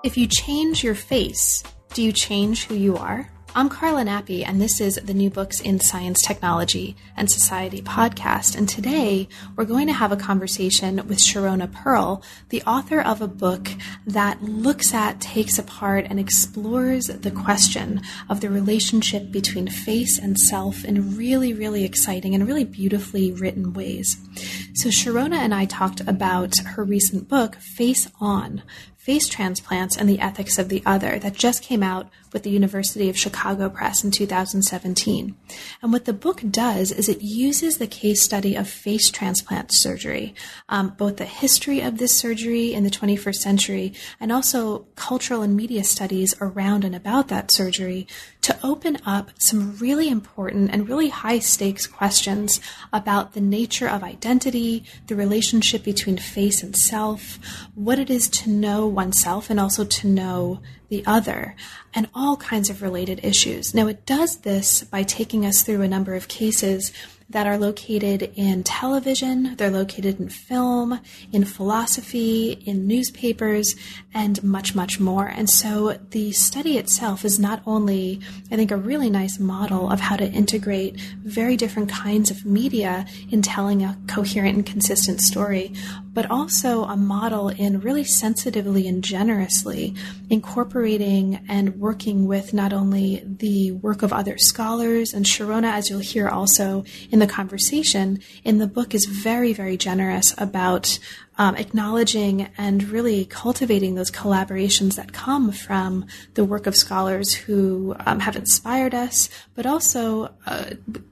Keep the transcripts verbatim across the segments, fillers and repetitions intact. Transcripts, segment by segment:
If you change your face, do you change who you are? I'm Carla Nappi, and this is the New Books in Science, Technology, and Society podcast. And today, we're going to have a conversation with Sharona Pearl, the author of a book that looks at, takes apart, and explores the question of the relationship between face and self in really, really exciting and really beautifully written ways. So Sharona and I talked about her recent book, Face On, Face Transplants and the Ethics of the Other, that just came out with the University of Chicago Press in two thousand seventeen. And what the book does is it uses the case study of face transplant surgery, um, both the history of this surgery in the twenty-first century and also cultural and media studies around and about that surgery, to open up some really important and really high-stakes questions about the nature of identity, the relationship between face and self, what it is to know oneself and also to know the other, and all kinds of related issues. Now, it does this by taking us through a number of cases that are located in television, they're located in film, in philosophy, in newspapers, and much, much more. And so the study itself is not only, I think, a really nice model of how to integrate very different kinds of media in telling a coherent and consistent story, but also a model in really sensitively and generously incorporating and working with not only the work of other scholars, and Sharona, as you'll hear also in the conversation, in the book is very, very generous about um, acknowledging and really cultivating those collaborations that come from the work of scholars who um, have inspired us, but also uh,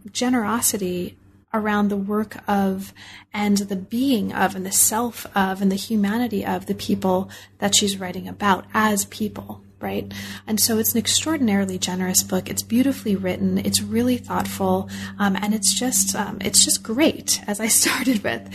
generosity around the work of and the being of and the self of and the humanity of the people that she's writing about as people, right? And so it's an extraordinarily generous book. It's beautifully written. It's really thoughtful. Um, and it's just, um, it's just great, as I started with.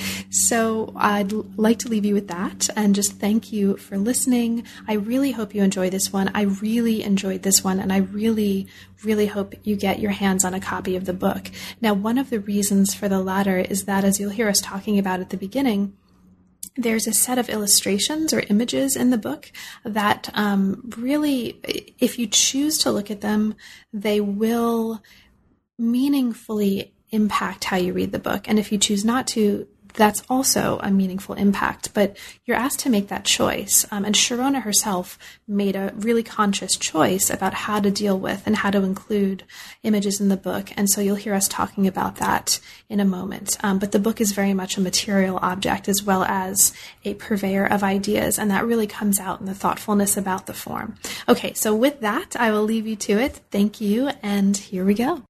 So I'd like to leave you with that and just thank you for listening. I really hope you enjoy this one. I really enjoyed this one. And I really, really hope you get your hands on a copy of the book. Now, one of the reasons for the latter is that, as you'll hear us talking about at the beginning, there's a set of illustrations or images in the book that um, really, if you choose to look at them, they will meaningfully impact how you read the book. And if you choose not to, that's also a meaningful impact. But you're asked to make that choice. Um, and Sharona herself made a really conscious choice about how to deal with and how to include images in the book. And so you'll hear us talking about that in a moment. Um, but the book is very much a material object as well as a purveyor of ideas. And that really comes out in the thoughtfulness about the form. Okay, so with that, I will leave you to it. Thank you. And here we go.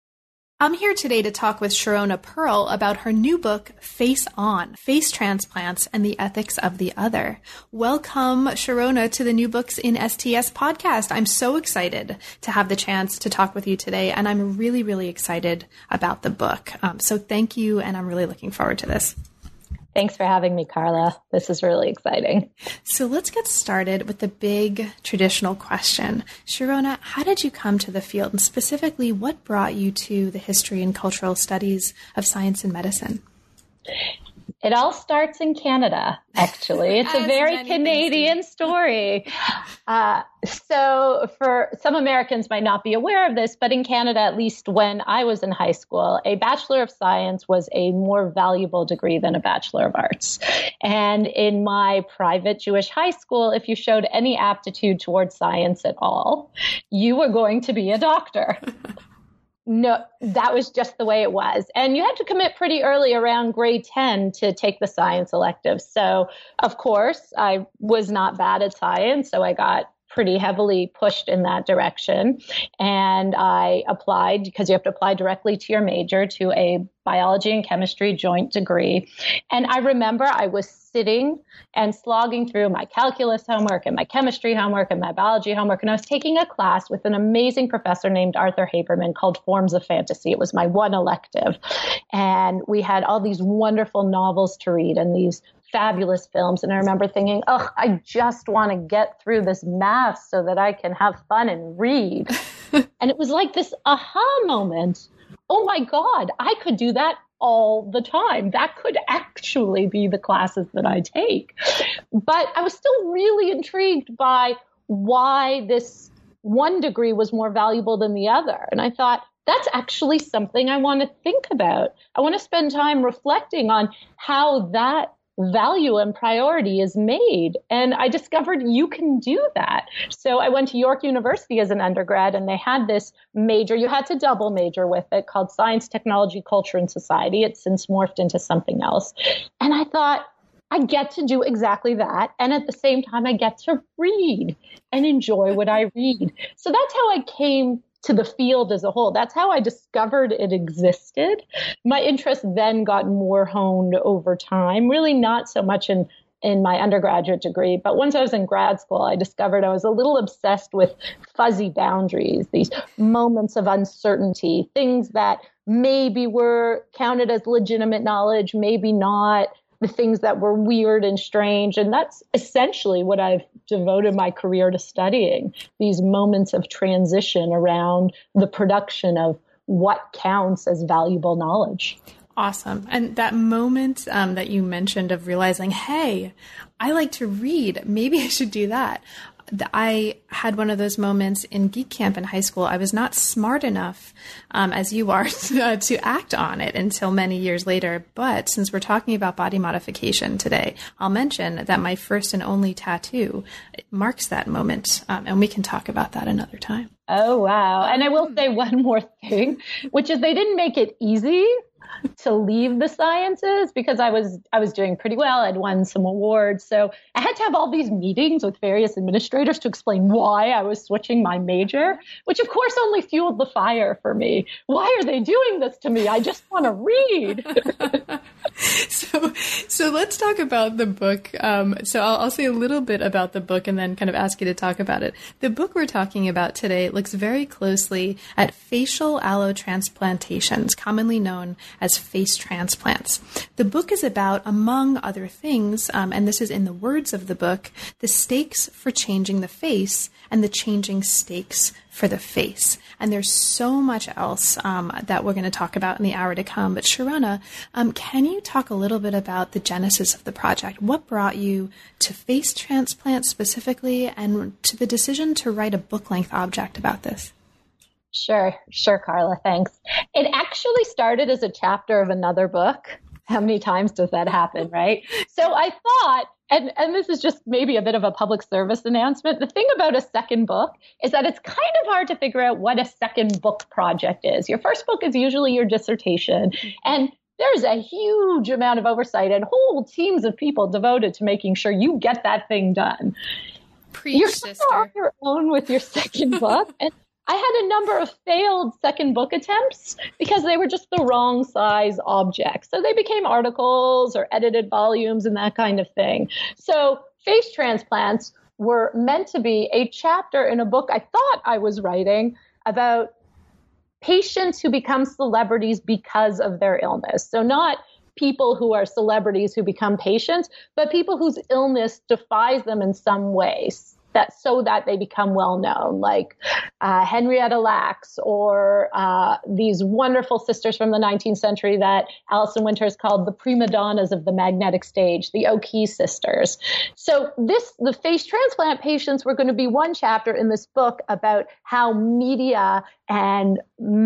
I'm here today to talk with Sharona Pearl about her new book, Face On, Face Transplants and the Ethics of the Other. Welcome, Sharona, to the New Books in S T S podcast. I'm so excited to have the chance to talk with you today, and I'm really, really excited about the book. Um, so thank you, and I'm really looking forward to this. Thanks for having me, Carla. This is really exciting. So let's get started with the big traditional question. Sharona, how did you come to the field, and specifically, what brought you to the history and cultural studies of science and medicine? It all starts in Canada, actually. It's a very Canadian story. Uh, so for some Americans might not be aware of this, but in Canada, at least when I was in high school, a Bachelor of Science was a more valuable degree than a Bachelor of Arts. And in my private Jewish high school, if you showed any aptitude towards science at all, you were going to be a doctor. No, that was just the way it was. And you had to commit pretty early around grade ten to take the science elective. So, of course, I was not bad at science, so I got pretty heavily pushed in that direction. And I applied, because you have to apply directly to your major, to a biology and chemistry joint degree. And I remember I was sitting and slogging through my calculus homework and my chemistry homework and my biology homework. And I was taking a class with an amazing professor named Arthur Haberman called Forms of Fantasy. It was my one elective. And we had all these wonderful novels to read and these fabulous films. And I remember thinking, oh, I just want to get through this math so that I can have fun and read. And it was like this aha moment. Oh my God, I could do that all the time. That could actually be the classes that I take. But I was still really intrigued by why this one degree was more valuable than the other. And I thought, that's actually something I want to think about. I want to spend time reflecting on how that value and priority is made. And I discovered you can do that. So I went to York University as an undergrad, and they had this major, you had to double major with it, called Science, Technology, Culture, and Society. It's since morphed into something else. And I thought, I get to do exactly that. And at the same time, I get to read and enjoy what I read. So that's how I came to the field as a whole. That's how I discovered it existed. My interest then got more honed over time, really not so much in, in my undergraduate degree, but once I was in grad school, I discovered I was a little obsessed with fuzzy boundaries, these moments of uncertainty, things that maybe were counted as legitimate knowledge, maybe not, the things that were weird and strange. And that's essentially what I've devoted my career to studying, these moments of transition around the production of what counts as valuable knowledge. Awesome. And that moment um, that you mentioned of realizing, hey, I like to read, maybe I should do that. I had one of those moments in Geek Camp in high school. I was not smart enough, um, as you are, to, uh, to act on it until many years later. But since we're talking about body modification today, I'll mention that my first and only tattoo marks that moment. Um, and we can talk about that another time. Oh, wow. And I will say one more thing, which is they didn't make it easy to leave the sciences because I was I was doing pretty well. I'd won some awards. So I had to have all these meetings with various administrators to explain why I was switching my major, which of course only fueled the fire for me. Why are they doing this to me? I just want to read. so so let's talk about the book. Um, so I'll, I'll say a little bit about the book and then kind of ask you to talk about it. The book we're talking about today looks very closely at facial allotransplantations, commonly known as face transplants. The book is about, among other things, um, and this is in the words of the book, the stakes for changing the face and the changing stakes for the face. And there's so much else um, that we're going to talk about in the hour to come. But Sharona, um, can you talk a little bit about the genesis of the project? What brought you to face transplants specifically and to the decision to write a book-length object about this? Sure, sure, Carla, thanks. It actually started as a chapter of another book. How many times does that happen, right? So I thought, and, and this is just maybe a bit of a public service announcement, the thing about a second book is that it's kind of hard to figure out what a second book project is. Your first book is usually your dissertation, and there's a huge amount of oversight and whole teams of people devoted to making sure you get that thing done. Preach, You're sister. on your own with your second book. And I had a number of failed second book attempts because they were just the wrong size objects. So they became articles or edited volumes and that kind of thing. So face transplants were meant to be a chapter in a book I thought I was writing about patients who become celebrities because of their illness. So not people who are celebrities who become patients, but people whose illness defies them in some ways. That so that they become well known, like uh, Henrietta Lacks or uh, these wonderful sisters from the nineteenth century that Alison Winters called the prima donnas of the magnetic stage, the O'Kee sisters. So this, the face transplant patients were going to be one chapter in this book about how media and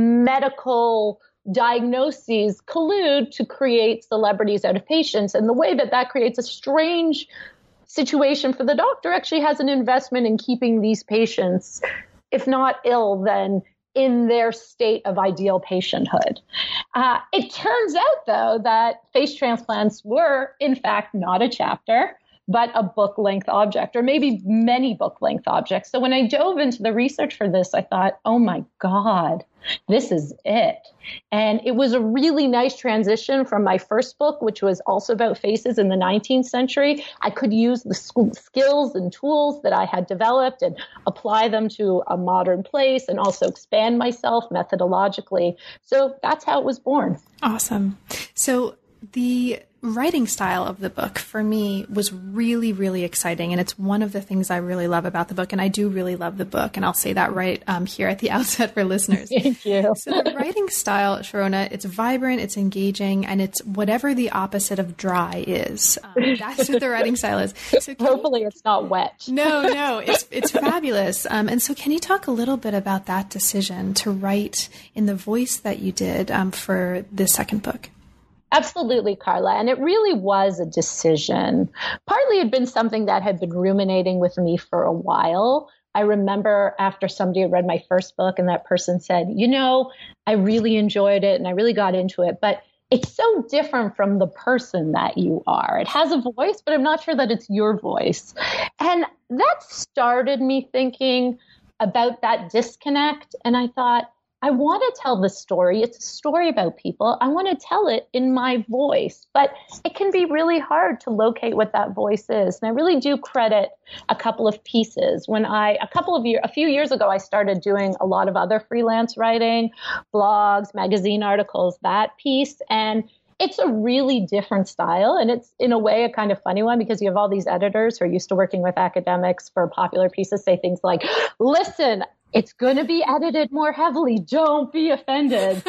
medical diagnoses collude to create celebrities out of patients, and the way that that creates a strange situation for the doctor actually has an investment in keeping these patients, if not ill, then in their state of ideal patienthood. Uh, it turns out, though, that face transplants were, in fact, not a chapter, but a book-length object, or maybe many book-length objects. So when I dove into the research for this, I thought, oh my God, this is it. And it was a really nice transition from my first book, which was also about faces in the nineteenth century. I could use the skills and tools that I had developed and apply them to a modern place and also expand myself methodologically. So that's how it was born. Awesome. So the writing style of the book for me was really, really exciting. And it's one of the things I really love about the book. And I do really love the book. And I'll say that right um, here at the outset for listeners. Thank you. So the writing style, Sharona, it's vibrant, it's engaging, and it's whatever the opposite of dry is. Um, that's what the writing style is. So Hopefully you, it's not wet. No, no, it's it's fabulous. Um, and so can you talk a little bit about that decision to write in the voice that you did um, for this second book? Absolutely, Carla. And it really was a decision. Partly it had been something that had been ruminating with me for a while. I remember after somebody had read my first book and that person said, you know, I really enjoyed it and I really got into it, but it's so different from the person that you are. It has a voice, but I'm not sure that it's your voice. And that started me thinking about that disconnect. And I thought, I want to tell the story. It's a story about people. I want to tell it in my voice, but it can be really hard to locate what that voice is. And I really do credit a couple of pieces. When I, a couple of years, a few years ago, I started doing a lot of other freelance writing, blogs, magazine articles, that piece. And it's a really different style. And it's in a way a kind of funny one because you have all these editors who are used to working with academics for popular pieces say things like, listen, it's going to be edited more heavily. Don't be offended.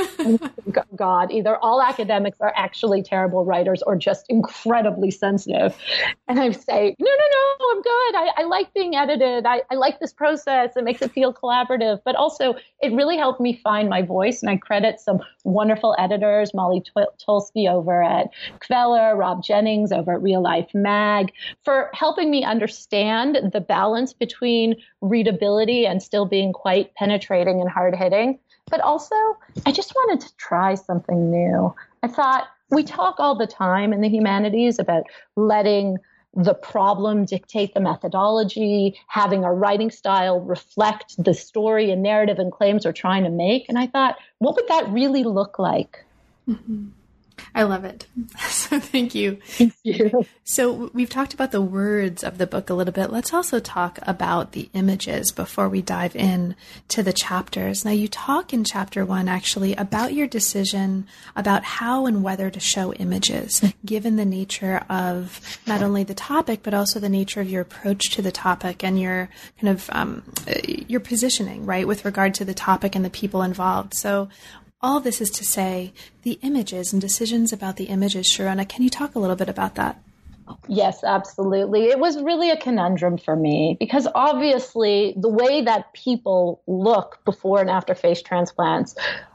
God, either all academics are actually terrible writers or just incredibly sensitive. And I say, no, no, no, I'm good. I, I like being edited. I, I like this process. It makes it feel collaborative. But also, it really helped me find my voice. And I credit some wonderful editors, Molly Tolsky over at Kveller, Rob Jennings over at Real Life Mag, for helping me understand the balance between readability and still being quite penetrating and hard-hitting. But also, I just wanted to try something new. I thought, we talk all the time in the humanities about letting the problem dictate the methodology, having a writing style reflect the story and narrative and claims we're trying to make. And I thought, what would that really look like? Mm-hmm. I love it. So thank you. Thank you. So we've talked about the words of the book a little bit. Let's also talk about the images before we dive in to the chapters. Now, you talk in chapter one, actually, about your decision about how and whether to show images, given the nature of not only the topic, but also the nature of your approach to the topic and your kind of um, your positioning, right, with regard to the topic and the people involved. So all this is to say the images and decisions about the images. Sharona, can you talk a little bit about that? Yes, absolutely. It was really a conundrum for me because obviously the way that people look before and after face transplants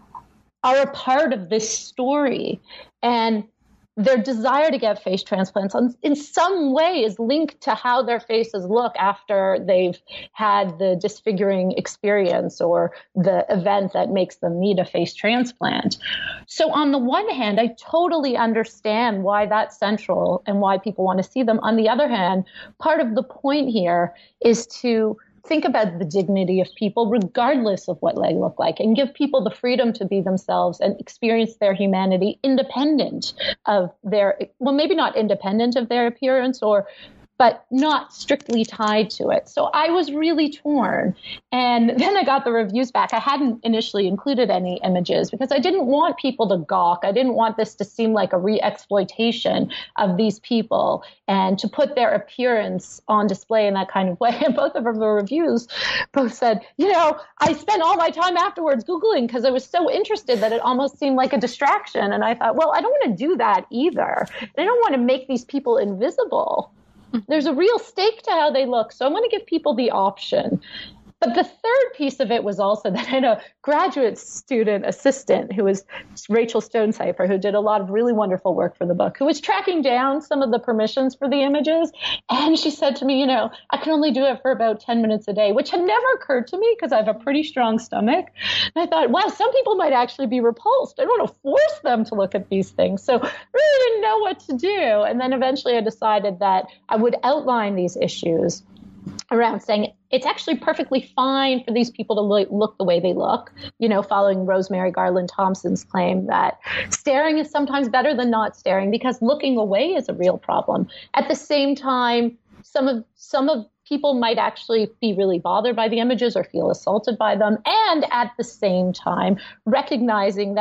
are a part of this story. And their desire to get face transplants in some way is linked to how their faces look after they've had the disfiguring experience or the event that makes them need a face transplant. So on the one hand, I totally understand why that's central and why people want to see them. On the other hand, part of the point here is to think about the dignity of people regardless of what they look like and give people the freedom to be themselves and experience their humanity independent of their, well, maybe not independent of their appearance or but not strictly tied to it. So I was really torn. And then I got the reviews back. I hadn't initially included any images because I didn't want people to gawk. I didn't want this to seem like a re-exploitation of these people and to put their appearance on display in that kind of way. And both of the reviews both said, you know, I spent all my time afterwards Googling because I was so interested that it almost seemed like a distraction. And I thought, well, I don't want to do that either. And I don't want to make these people invisible. There's a real stake to how they look. So I want to give people the option. But the third piece of it was also that I had a graduate student assistant who was Rachel Stonecipher, who did a lot of really wonderful work for the book, who was tracking down some of the permissions for the images. And she said to me, you know, I can only do it for about ten minutes a day, which had never occurred to me because I have a pretty strong stomach. And I thought, wow, some people might actually be repulsed. I don't want to force them to look at these things. So I really didn't know what to do. And then eventually I decided that I would outline these issues around saying it's actually perfectly fine for these people to look the way they look, you know, following Rosemary Garland Thompson's claim that staring is sometimes better than not staring because looking away is a real problem. At the same time, some of some of people might actually be really bothered by the images or feel assaulted by them. And at the same time, recognizing that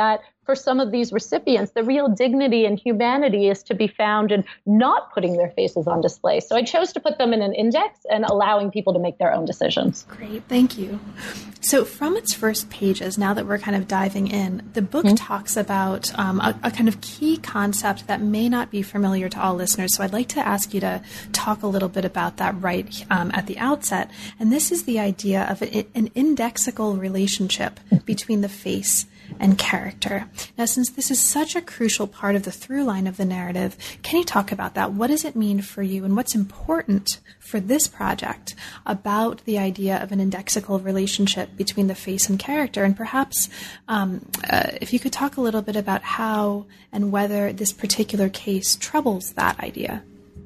for some of these recipients, the real dignity and humanity is to be found in not putting their faces on display. So I chose to put them in an index and allowing people to make their own decisions. Great. Thank you. So from its first pages, now that we're kind of diving in, the book mm-hmm. talks about um, a, a kind of key concept that may not be familiar to all listeners. So I'd like to ask you to talk a little bit about that right um, at the outset. And this is the idea of a, an indexical relationship between the face and character. Now, since this is such a crucial part of the through line of the narrative, can you talk about that? What does it mean for you, and what's important for this project about the idea of an indexical relationship between the face and character? And perhaps um, uh, if you could talk a little bit about how and whether this particular case troubles that idea.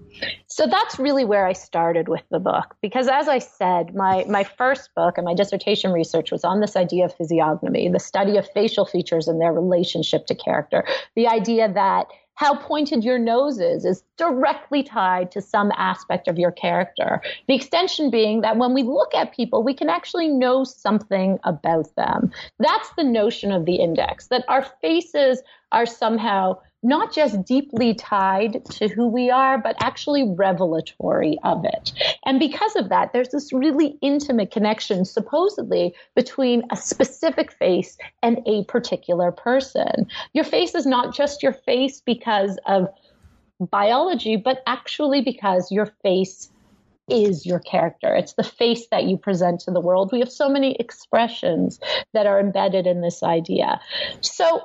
So that's really where I started with the book, because as I said, my, my first book and my dissertation research was on this idea of physiognomy, the study of facial features and their relationship to character, the idea that how pointed your nose is is directly tied to some aspect of your character. The extension being that when we look at people, we can actually know something about them. That's the notion of the index, that our faces are somehow not just deeply tied to who we are, but actually revelatory of it. And because of that, there's this really intimate connection, supposedly, between a specific face and a particular person. Your face is not just your face because of biology, but actually because your face is your character. It's the face that you present to the world. We have so many expressions that are embedded in this idea. So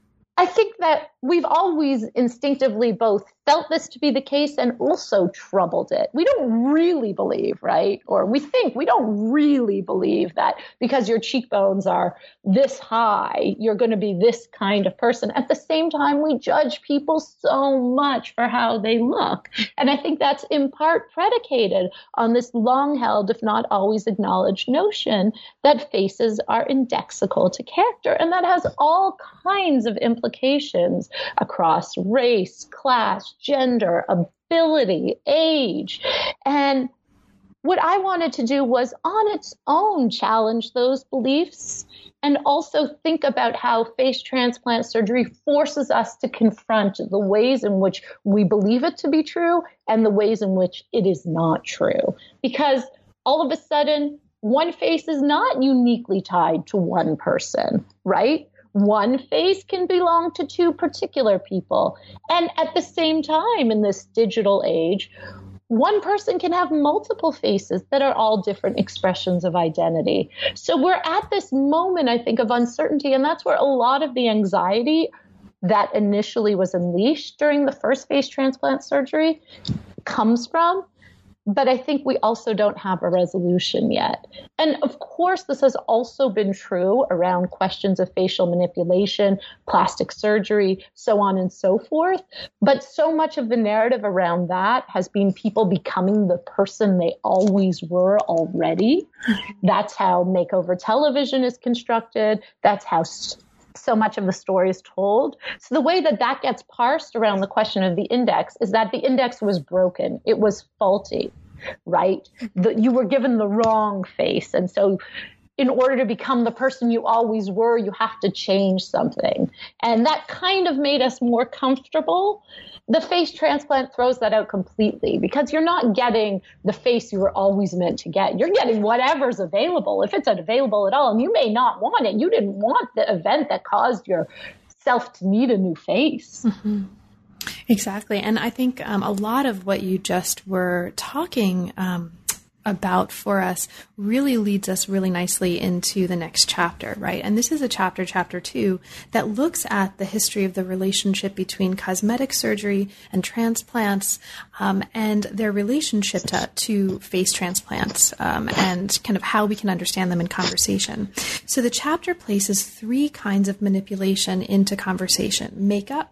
I think that we've always instinctively both felt this to be the case and also troubled it. We don't really believe, right? Or we think we don't really believe that because your cheekbones are this high, you're going to be this kind of person. At the same time, we judge people so much for how they look. And I think that's in part predicated on this long-held, if not always acknowledged notion that faces are indexical to character. And that has all kinds of implications across race, class, gender, ability, age. And what I wanted to do was on its own challenge those beliefs and also think about how face transplant surgery forces us to confront the ways in which we believe it to be true and the ways in which it is not true. Because all of a sudden, one face is not uniquely tied to one person, right? One face can belong to two particular people. And at the same time, in this digital age, one person can have multiple faces that are all different expressions of identity. So we're at this moment, I think, of uncertainty, and that's where a lot of the anxiety that initially was unleashed during the first face transplant surgery comes from. But I think we also don't have a resolution yet. And of course, this has also been true around questions of facial manipulation, plastic surgery, so on and so forth. But so much of the narrative around that has been people becoming the person they always were already. That's how makeover television is constructed. That's how so much of the story is told. So the way that that gets parsed around the question of the index is that the index was broken. It was faulty, right? The, you were given the wrong face. And so in order to become the person you always were, you have to change something. And that kind of made us more comfortable. The face transplant throws that out completely because you're not getting the face you were always meant to get. You're getting whatever's available, if it's available at all. And you may not want it. You didn't want the event that caused yourself to need a new face. Mm-hmm. Exactly. And I think um, a lot of what you just were talking um, about for us really leads us really nicely into the next chapter, right? And this is a chapter, chapter two, that looks at the history of the relationship between cosmetic surgery and transplants um, and their relationship to, to face transplants um, and kind of how we can understand them in conversation. So the chapter places three kinds of manipulation into conversation: makeup,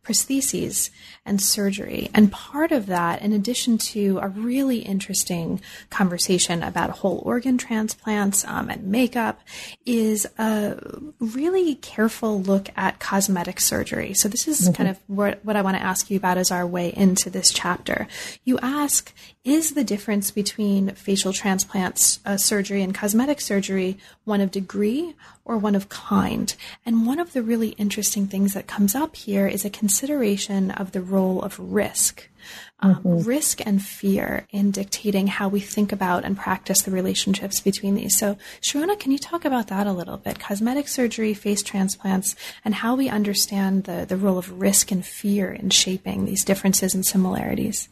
prostheses and surgery. And part of that, in addition to a really interesting conversation about whole organ transplants um, and makeup, is a really careful look at cosmetic surgery. So this is mm-hmm. kind of what, what I want to ask you about as our way into this chapter. You ask, is the difference between facial transplants uh, surgery and cosmetic surgery one of degree or one of kind? And one of the really interesting things that comes up here is a consideration of the role of risk. Um, mm-hmm. Risk and fear in dictating how we think about and practice the relationships between these. So, Sharona, can you talk about that a little bit? Cosmetic surgery, face transplants, and how we understand the, the role of risk and fear in shaping these differences and similarities.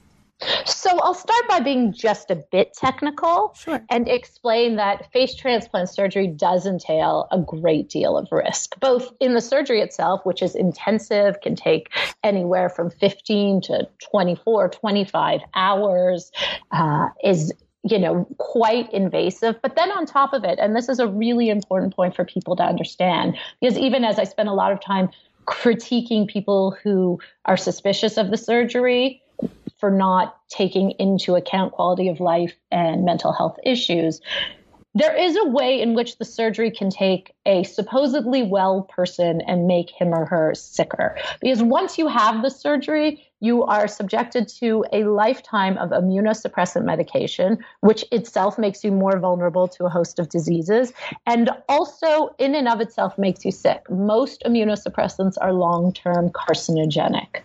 So I'll start by being just a bit technical sure. and explain that face transplant surgery does entail a great deal of risk, both in the surgery itself, which is intensive, can take anywhere from fifteen to twenty-four, twenty-five hours, uh, is you know, quite invasive. But then on top of it, and this is a really important point for people to understand, because even as I spend a lot of time critiquing people who are suspicious of the surgery for not taking into account quality of life and mental health issues, there is a way in which the surgery can take a supposedly well person and make him or her sicker. Because once you have the surgery, you are subjected to a lifetime of immunosuppressant medication, which itself makes you more vulnerable to a host of diseases, and also in and of itself makes you sick. Most immunosuppressants are long-term carcinogenic.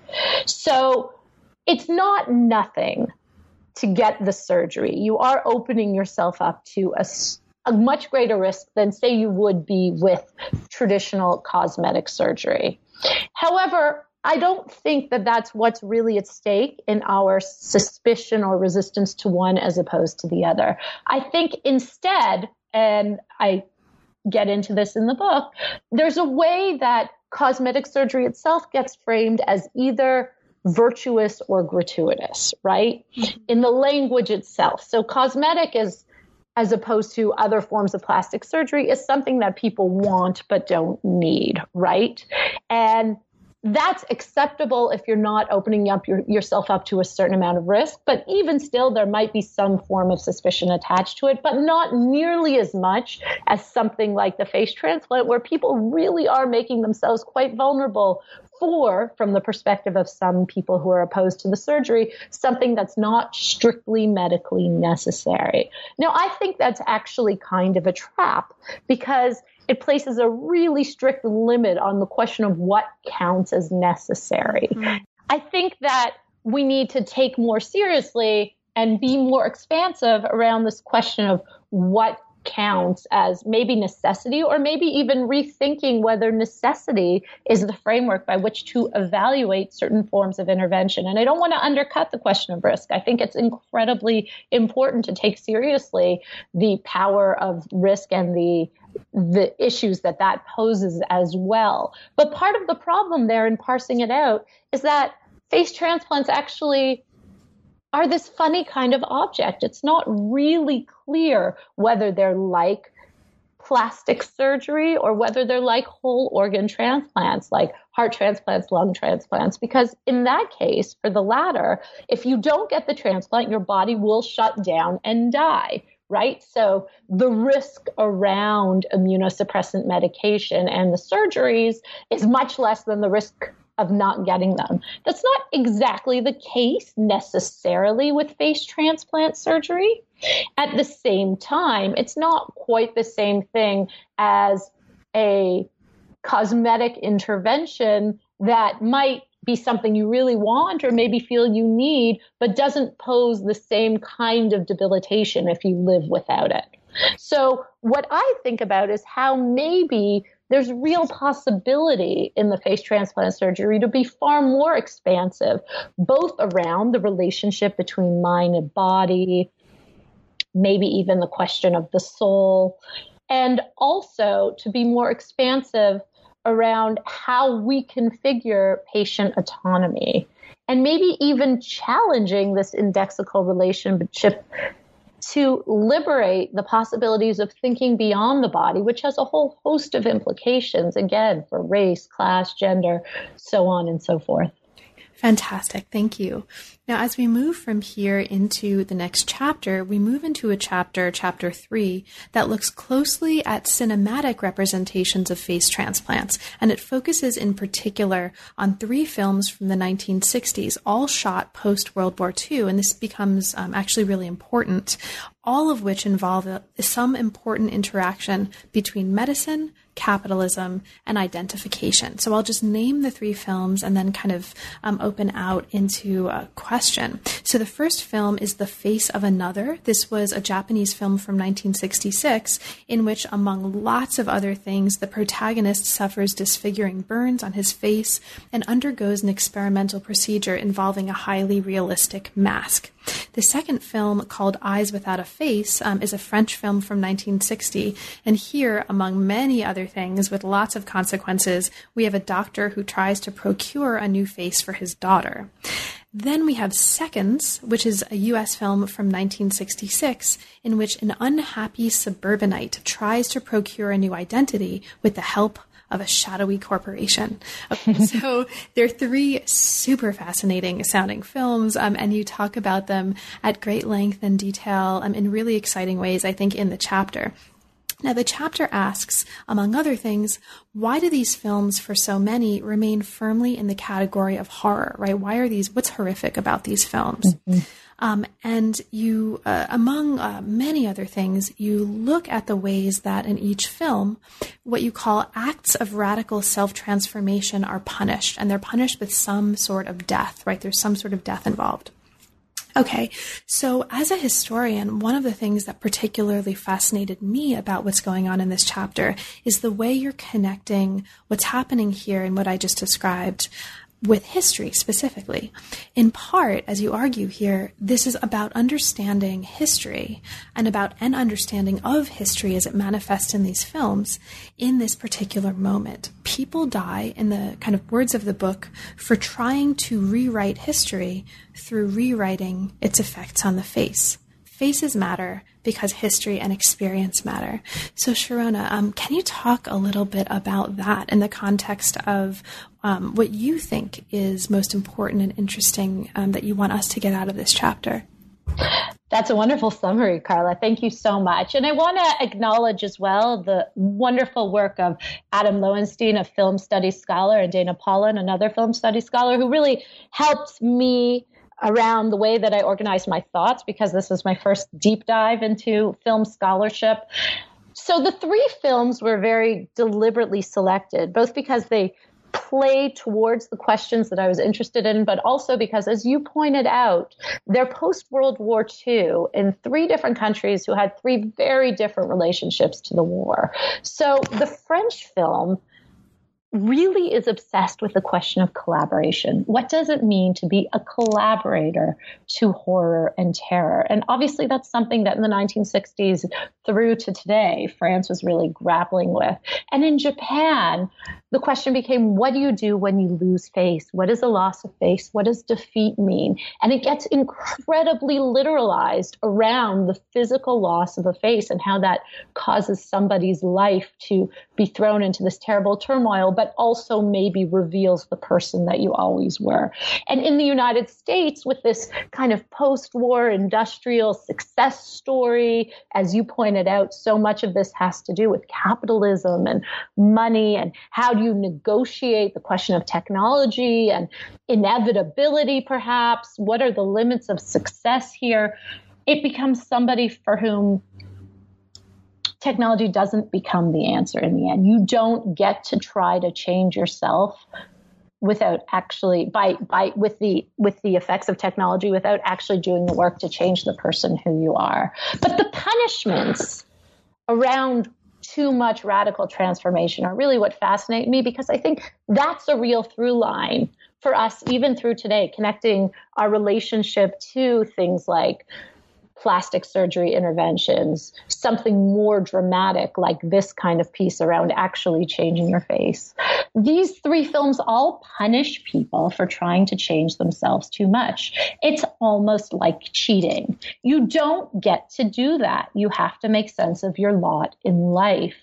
So it's not nothing to get the surgery. You are opening yourself up to a, a much greater risk than, say, you would be with traditional cosmetic surgery. However, I don't think that that's what's really at stake in our suspicion or resistance to one as opposed to the other. I think instead, and I get into this in the book, there's a way that cosmetic surgery itself gets framed as either virtuous or gratuitous, right? Mm-hmm. In the language itself. So cosmetic is, as opposed to other forms of plastic surgery, is something that people want but don't need, right? And that's acceptable if you're not opening up your, yourself up to a certain amount of risk. But even still, there might be some form of suspicion attached to it, but not nearly as much as something like the face transplant, where people really are making themselves quite vulnerable for, from the perspective of some people who are opposed to the surgery, something that's not strictly medically necessary. Now, I think that's actually kind of a trap, because it places a really strict limit on the question of what counts as necessary. Mm-hmm. I think that we need to take more seriously and be more expansive around this question of what counts as maybe necessity, or maybe even rethinking whether necessity is the framework by which to evaluate certain forms of intervention. And I don't want to undercut the question of risk. I think it's incredibly important to take seriously the power of risk and the the issues that that poses as well. But part of the problem there in parsing it out is that face transplants actually are this funny kind of object. It's not really clear whether they're like plastic surgery or whether they're like whole organ transplants, like heart transplants, lung transplants, because in that case, for the latter, if you don't get the transplant, your body will shut down and die, right? So the risk around immunosuppressant medication and the surgeries is much less than the risk of not getting them. That's not exactly the case necessarily with face transplant surgery. At the same time, it's not quite the same thing as a cosmetic intervention that might be something you really want or maybe feel you need, but doesn't pose the same kind of debilitation if you live without it. So what I think about is how maybe there's real possibility in the face transplant surgery to be far more expansive, both around the relationship between mind and body, maybe even the question of the soul, and also to be more expansive around how we configure patient autonomy, and maybe even challenging this indexical relationship to liberate the possibilities of thinking beyond the body, which has a whole host of implications, again, for race, class, gender, so on and so forth. Fantastic. Thank you. Now, as we move from here into the next chapter, we move into a chapter, chapter three, that looks closely at cinematic representations of face transplants. And it focuses in particular on three films from the nineteen sixties, all shot post-World War Two. And this becomes um, actually really important, all of which involve a, some important interaction between medicine, capitalism, and identification. So I'll just name the three films and then kind of um, open out into a question. So the first film is The Face of Another. This was a Japanese film from nineteen sixty-six in which, among lots of other things, the protagonist suffers disfiguring burns on his face and undergoes an experimental procedure involving a highly realistic mask. The second film, called Eyes Without a Face, um, is a French film from nineteen sixty. And here, among many other things with lots of consequences, we have a doctor who tries to procure a new face for his daughter. Then we have Seconds, which is a U S film from nineteen sixty-six, in which an unhappy suburbanite tries to procure a new identity with the help of a shadowy corporation. Okay, so there are three super fascinating sounding films, um, and you talk about them at great length and detail um, in really exciting ways, I think, in the chapter. Now, the chapter asks, among other things, why do these films, for so many, remain firmly in the category of horror, right? Why are these, what's horrific about these films? Mm-hmm. Um, and you, uh, among uh, many other things, you look at the ways that in each film, what you call acts of radical self-transformation are punished, and they're punished with some sort of death, right? There's some sort of death involved. Okay, so as a historian, one of the things that particularly fascinated me about what's going on in this chapter is the way you're connecting what's happening here and what I just described with history specifically. In part, as you argue here, this is about understanding history and about an understanding of history as it manifests in these films in this particular moment. People die, in the kind of words of the book, for trying to rewrite history through rewriting its effects on the face. Faces matter because history and experience matter. So Sharona, um, can you talk a little bit about that in the context of um, what you think is most important and interesting um, that you want us to get out of this chapter? That's a wonderful summary, Carla. Thank you so much. And I want to acknowledge as well the wonderful work of Adam Lowenstein, a film studies scholar, and Dana Paulin, another film studies scholar, who really helped me around the way that I organized my thoughts, because this was my first deep dive into film scholarship. So the three films were very deliberately selected, both because they play towards the questions that I was interested in, but also because, as you pointed out, they're post-World War Two in three different countries who had three very different relationships to the war. So the French film really is obsessed with the question of collaboration. What does it mean to be a collaborator to horror and terror? And obviously that's something that in the nineteen sixties through to today, France was really grappling with. And in Japan, the question became, what do you do when you lose face? What is a loss of face? What does defeat mean? And it gets incredibly literalized around the physical loss of a face and how that causes somebody's life to be thrown into this terrible turmoil, but also maybe reveals the person that you always were. And in the United States, with this kind of post-war industrial success story, as you pointed out, so much of this has to do with capitalism and money and how do you negotiate the question of technology and inevitability, perhaps? What are the limits of success here? It becomes somebody for whom technology doesn't become the answer in the end. You don't get to try to change yourself without actually by by with the with the effects of technology without actually doing the work to change the person who you are. But the punishments around too much radical transformation are really what fascinate me, because I think that's a real through line for us, even through today, connecting our relationship to things like plastic surgery interventions, something more dramatic like this kind of piece around actually changing your face. these three films all punish people for trying to change themselves too much. It's almost like cheating. You don't get to do that. You have to make sense of your lot in life.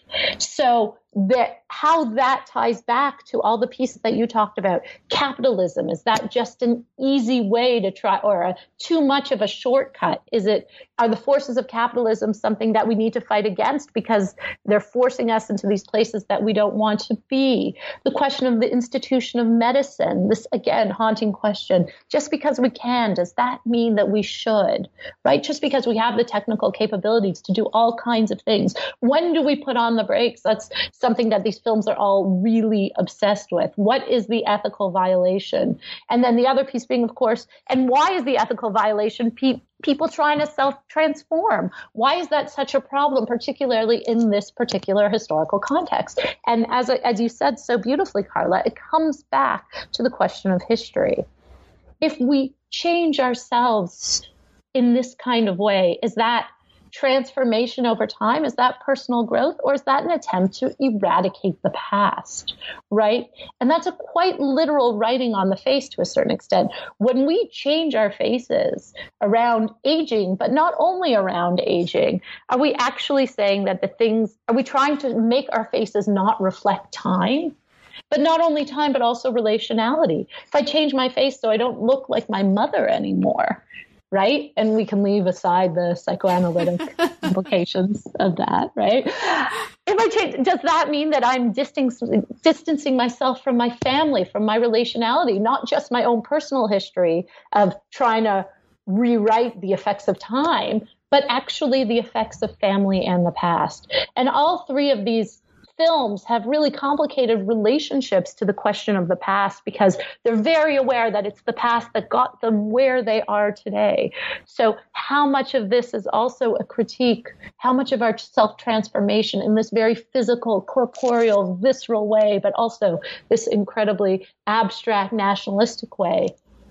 So that how that ties back to all the pieces that you talked about. Capitalism, is that just an easy way to try, or a, too much of a shortcut? Is it, are the forces of capitalism something that we need to fight against because they're forcing us into these places that we don't want to be? The question of the institution of medicine, this again, haunting question. Just because we can, does that mean that we should, right? Just because we have the technical capabilities to do all kinds of things. When do we put on the brakes? That's something that these films are all really obsessed with. What is the ethical violation? And then the other piece being, of course, and why is the ethical violation pe- people trying to self-transform? Why is that such a problem, particularly in this particular historical context? And as, as you said so beautifully, Carla, it comes back to the question of history. If we change ourselves in this kind of way, is that transformation over time? Is that personal growth, or is that an attempt to eradicate the past, right? And that's a quite literal writing on the face to a certain extent. When we change our faces around aging, but not only around aging, are we actually saying that the things, are we trying to make our faces not reflect time? But not only time, but also relationality. If I change my face so I don't look like my mother anymore, right? And we can leave aside the psychoanalytic implications of that, right? If I change, does that mean that I'm distancing, distancing myself from my family, from my relationality, not just my own personal history of trying to rewrite the effects of time, but actually the effects of family and the past? And all three of these films have really complicated relationships to the question of the past, because they're very aware that it's the past that got them where they are today. So how much of this is also a critique? How much of our self-transformation in this very physical, corporeal, visceral way, but also this incredibly abstract, nationalistic way,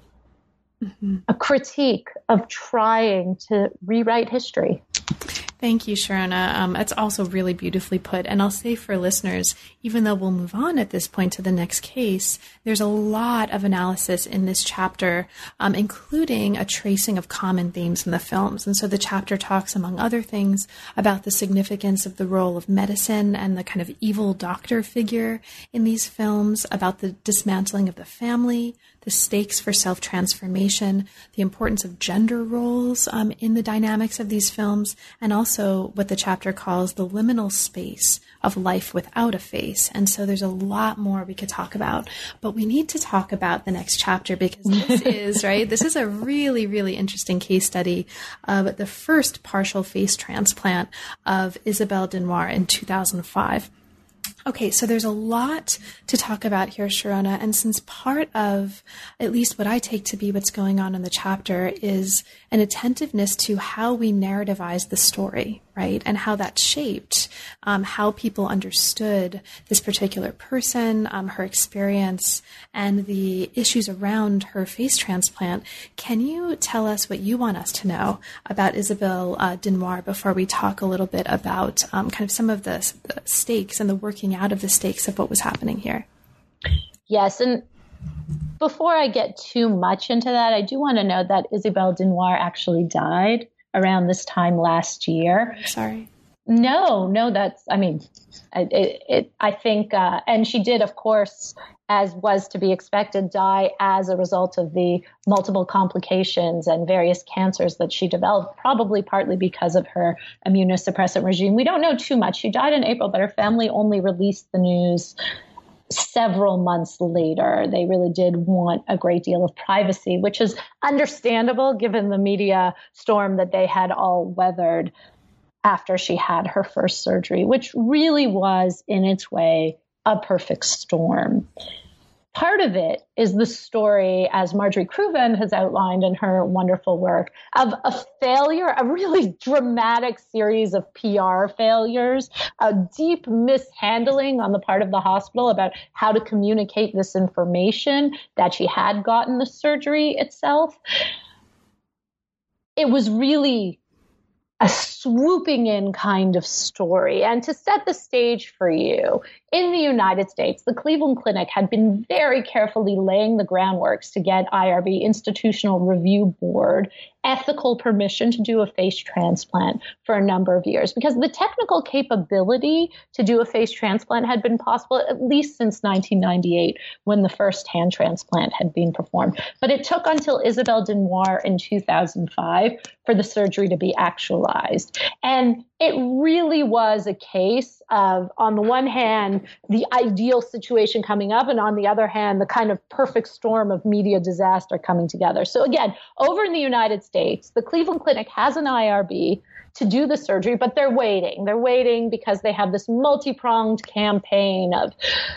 mm-hmm. a critique of trying to rewrite history? Thank you, Sharona. Um, it's also really beautifully put. And I'll say for listeners, even though we'll move on at this point to the next case, there's a lot of analysis in this chapter, um, including a tracing of common themes in the films. And so the chapter talks, among other things, about the significance of the role of medicine and the kind of evil doctor figure in these films, about the dismantling of the family, the stakes for self-transformation, the importance of gender roles um, in the dynamics of these films, and also what the chapter calls the liminal space of life without a face. And so there's a lot more we could talk about, but we need to talk about the next chapter, because this is, right, this is a really, really interesting case study of the first partial face transplant of Isabelle Denoire in two thousand five. Okay, so there's a lot to talk about here, Sharona, and since part of, at least what I take to be what's going on in the chapter, is an attentiveness to how we narrativize the story, right, and how that shaped um, how people understood this particular person, um, her experience, and the issues around her face transplant, can you tell us what you want us to know about Isabelle uh, Denoire before we talk a little bit about um, kind of some of the, the stakes and the working out of the stakes of what was happening here? Yes, and before I get too much into that, I do want to note that Isabelle Denoire actually died around this time last year. Sorry. No, no, that's, I mean, it, it, I think, uh, and she did, of course, as was to be expected, die as a result of the multiple complications and various cancers that she developed, probably partly because of her immunosuppressant regime. We don't know too much. She died in April, but her family only released the news several months later. They really did want a great deal of privacy, which is understandable given the media storm that they had all weathered after she had her first surgery, which really was, in its way, a perfect storm. Part of it is the story, as Marjorie Cruven has outlined in her wonderful work, of a failure, a really dramatic series of P R failures, a deep mishandling on the part of the hospital about how to communicate this information, that she had gotten the surgery itself. It was really a swooping in kind of story. And to set the stage for you, in the United States, the Cleveland Clinic had been very carefully laying the groundworks to get I R B, Institutional Review Board, ethical permission to do a face transplant for a number of years, because the technical capability to do a face transplant had been possible at least since nineteen ninety-eight, when the first hand transplant had been performed. But it took until Isabelle Denoir in two thousand five for the surgery to be actualized. And it really was a case of, on the one hand, the ideal situation coming up, and on the other hand, the kind of perfect storm of media disaster coming together. So again, over in the United States, the Cleveland Clinic has an I R B to do the surgery, but they're waiting. They're waiting because they have this multi-pronged campaign of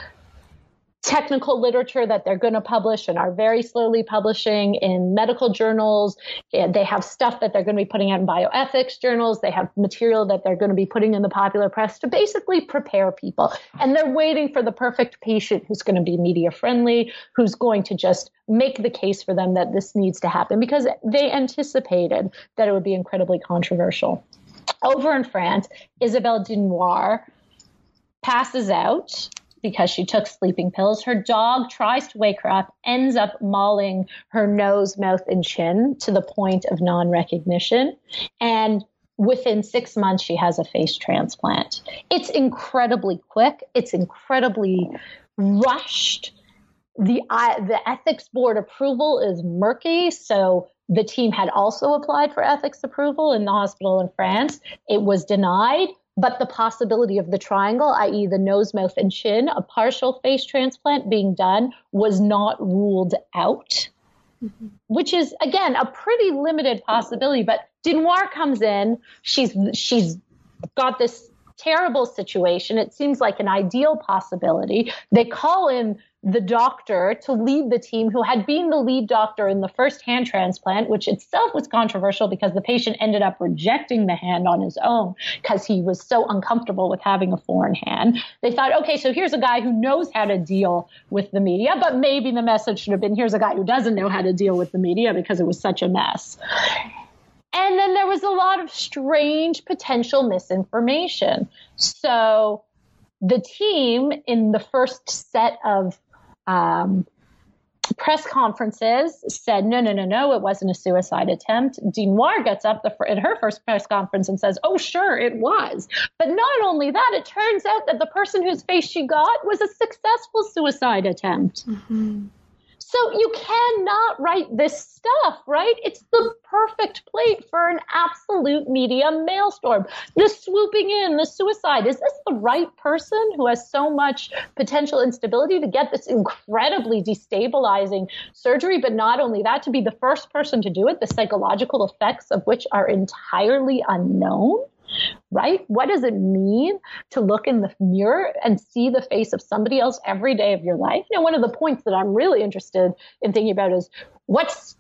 technical literature that they're going to publish and are very slowly publishing in medical journals. And they have stuff that they're going to be putting out in bioethics journals. They have material that they're going to be putting in the popular press to basically prepare people. And they're waiting for the perfect patient who's going to be media friendly, who's going to just make the case for them that this needs to happen, because they anticipated that it would be incredibly controversial. Over in France, Isabelle Denoir passes out because she took sleeping pills. Her dog tries to wake her up, ends up mauling her nose, mouth, and chin to the point of non-recognition. And within six months, she has a face transplant. It's incredibly quick. It's incredibly rushed. The, uh, the ethics board approval is murky. So the team had also applied for ethics approval in the hospital in France. It was denied. But the possibility of the triangle, that is the nose, mouth, and chin, a partial face transplant being done, was not ruled out, mm-hmm. which is, again, a pretty limited possibility. But Denoir comes in. She's she's got this terrible situation. It seems like an ideal possibility. They call in the doctor to lead the team, who had been the lead doctor in the first hand transplant, which itself was controversial because the patient ended up rejecting the hand on his own because he was so uncomfortable with having a foreign hand. They thought, okay, so here's a guy who knows how to deal with the media, but maybe the message should have been, here's a guy who doesn't know how to deal with the media because it was such a mess. And then there was a lot of strange potential misinformation. So the team, in the first set of um, press conferences, said, no, no, no, no, it wasn't a suicide attempt. Denoir gets up the, in her first press conference and says, oh, sure, it was. But not only that, it turns out that the person whose face she got was a successful suicide attempt. Mm-hmm. So you cannot write this stuff, right? It's the perfect plate for an absolute media maelstrom. The swooping in, the suicide. Is this the right person who has so much potential instability to get this incredibly destabilizing surgery? But not only that, to be the first person to do it, the psychological effects of which are entirely unknown. Right? What does it mean to look in the mirror and see the face of somebody else every day of your life? Now, one of the points that I'm really interested in thinking about is what's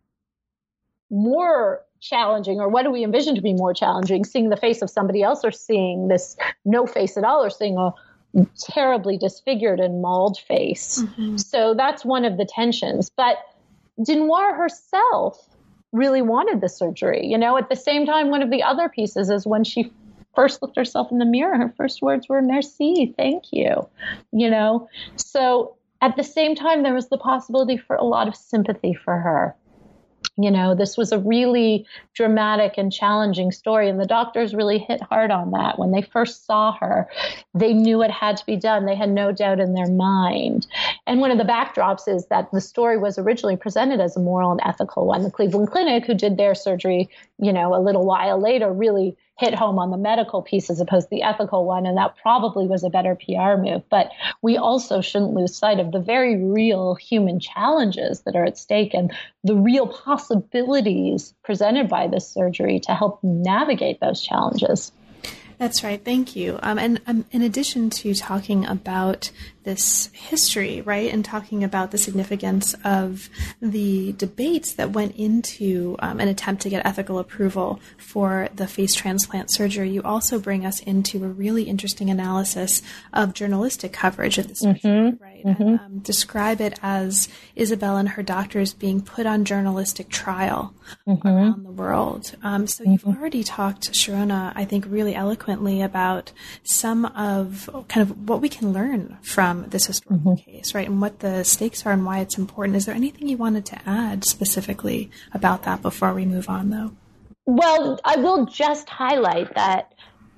more challenging, or what do we envision to be more challenging, seeing the face of somebody else or seeing this no face at all, or seeing a terribly disfigured and mauled face? Mm-hmm. So that's one of the tensions. But Denoir herself really wanted the surgery. You know, at the same time, one of the other pieces is when she first looked herself in the mirror, her first words were, merci, thank you. You know, so at the same time, there was the possibility for a lot of sympathy for her. You know, this was a really dramatic and challenging story, and the doctors really hit hard on that. When they first saw her, they knew it had to be done. They had no doubt in their mind. And one of the backdrops is that the story was originally presented as a moral and ethical one. The Cleveland Clinic, who did their surgery, you know, a little while later, really hit home on the medical piece as opposed to the ethical one, and that probably was a better P R move. But we also shouldn't lose sight of the very real human challenges that are at stake and the real possibilities presented by this surgery to help navigate those challenges. That's right. Thank you. Um, and um, in addition to talking about this history, right, and talking about the significance of the debates that went into um, an attempt to get ethical approval for the face transplant surgery, you also bring us into a really interesting analysis of journalistic coverage of the surgery, mm-hmm. right? Mm-hmm. And, um, describe it as Isabel and her doctors being put on journalistic trial mm-hmm. around the world. Um, so mm-hmm. you've already talked, Sharona, I think really eloquently about some of kind of what we can learn from this historical mm-hmm. case, right? And what the stakes are and why it's important. Is there anything you wanted to add specifically about that before we move on, though? Well, I will just highlight that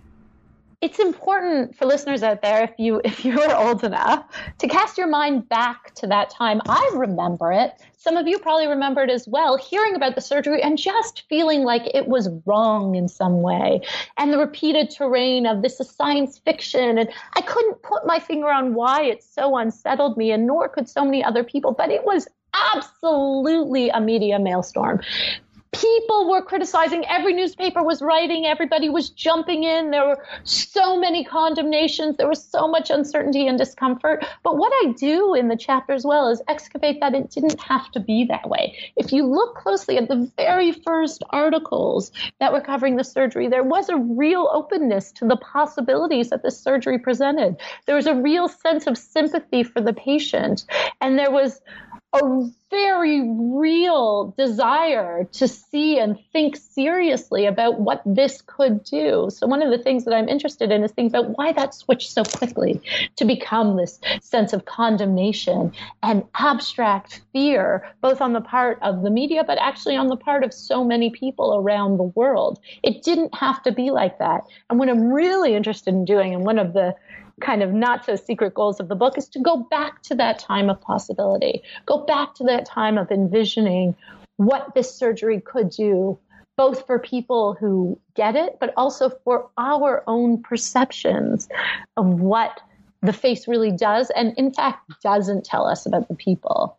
it's important for listeners out there, if you if you're old enough, to cast your mind back to that time. I remember it. Some of you probably remember it as well, hearing about the surgery and just feeling like it was wrong in some way. And the repeated terrain of this is science fiction. And I couldn't put my finger on why it so unsettled me, and nor could so many other people. But it was absolutely a media maelstrom. People were criticizing, every newspaper was writing, everybody was jumping in. There were so many condemnations. There was so much uncertainty and discomfort. But what I do in the chapter as well is excavate that it didn't have to be that way. If you look closely at the very first articles that were covering the surgery, there was a real openness to the possibilities that this surgery presented. There was a real sense of sympathy for the patient. And there was a very real desire to see and think seriously about what this could do. So one of the things that I'm interested in is thinking about why that switched so quickly to become this sense of condemnation and abstract fear, both on the part of the media, but actually on the part of so many people around the world. It didn't have to be like that. And what I'm really interested in doing, and one of the kind of not so secret goals of the book, is to go back to that time of possibility, go back to that time of envisioning what this surgery could do, both for people who get it, but also for our own perceptions of what the face really does, and in fact doesn't tell us about the people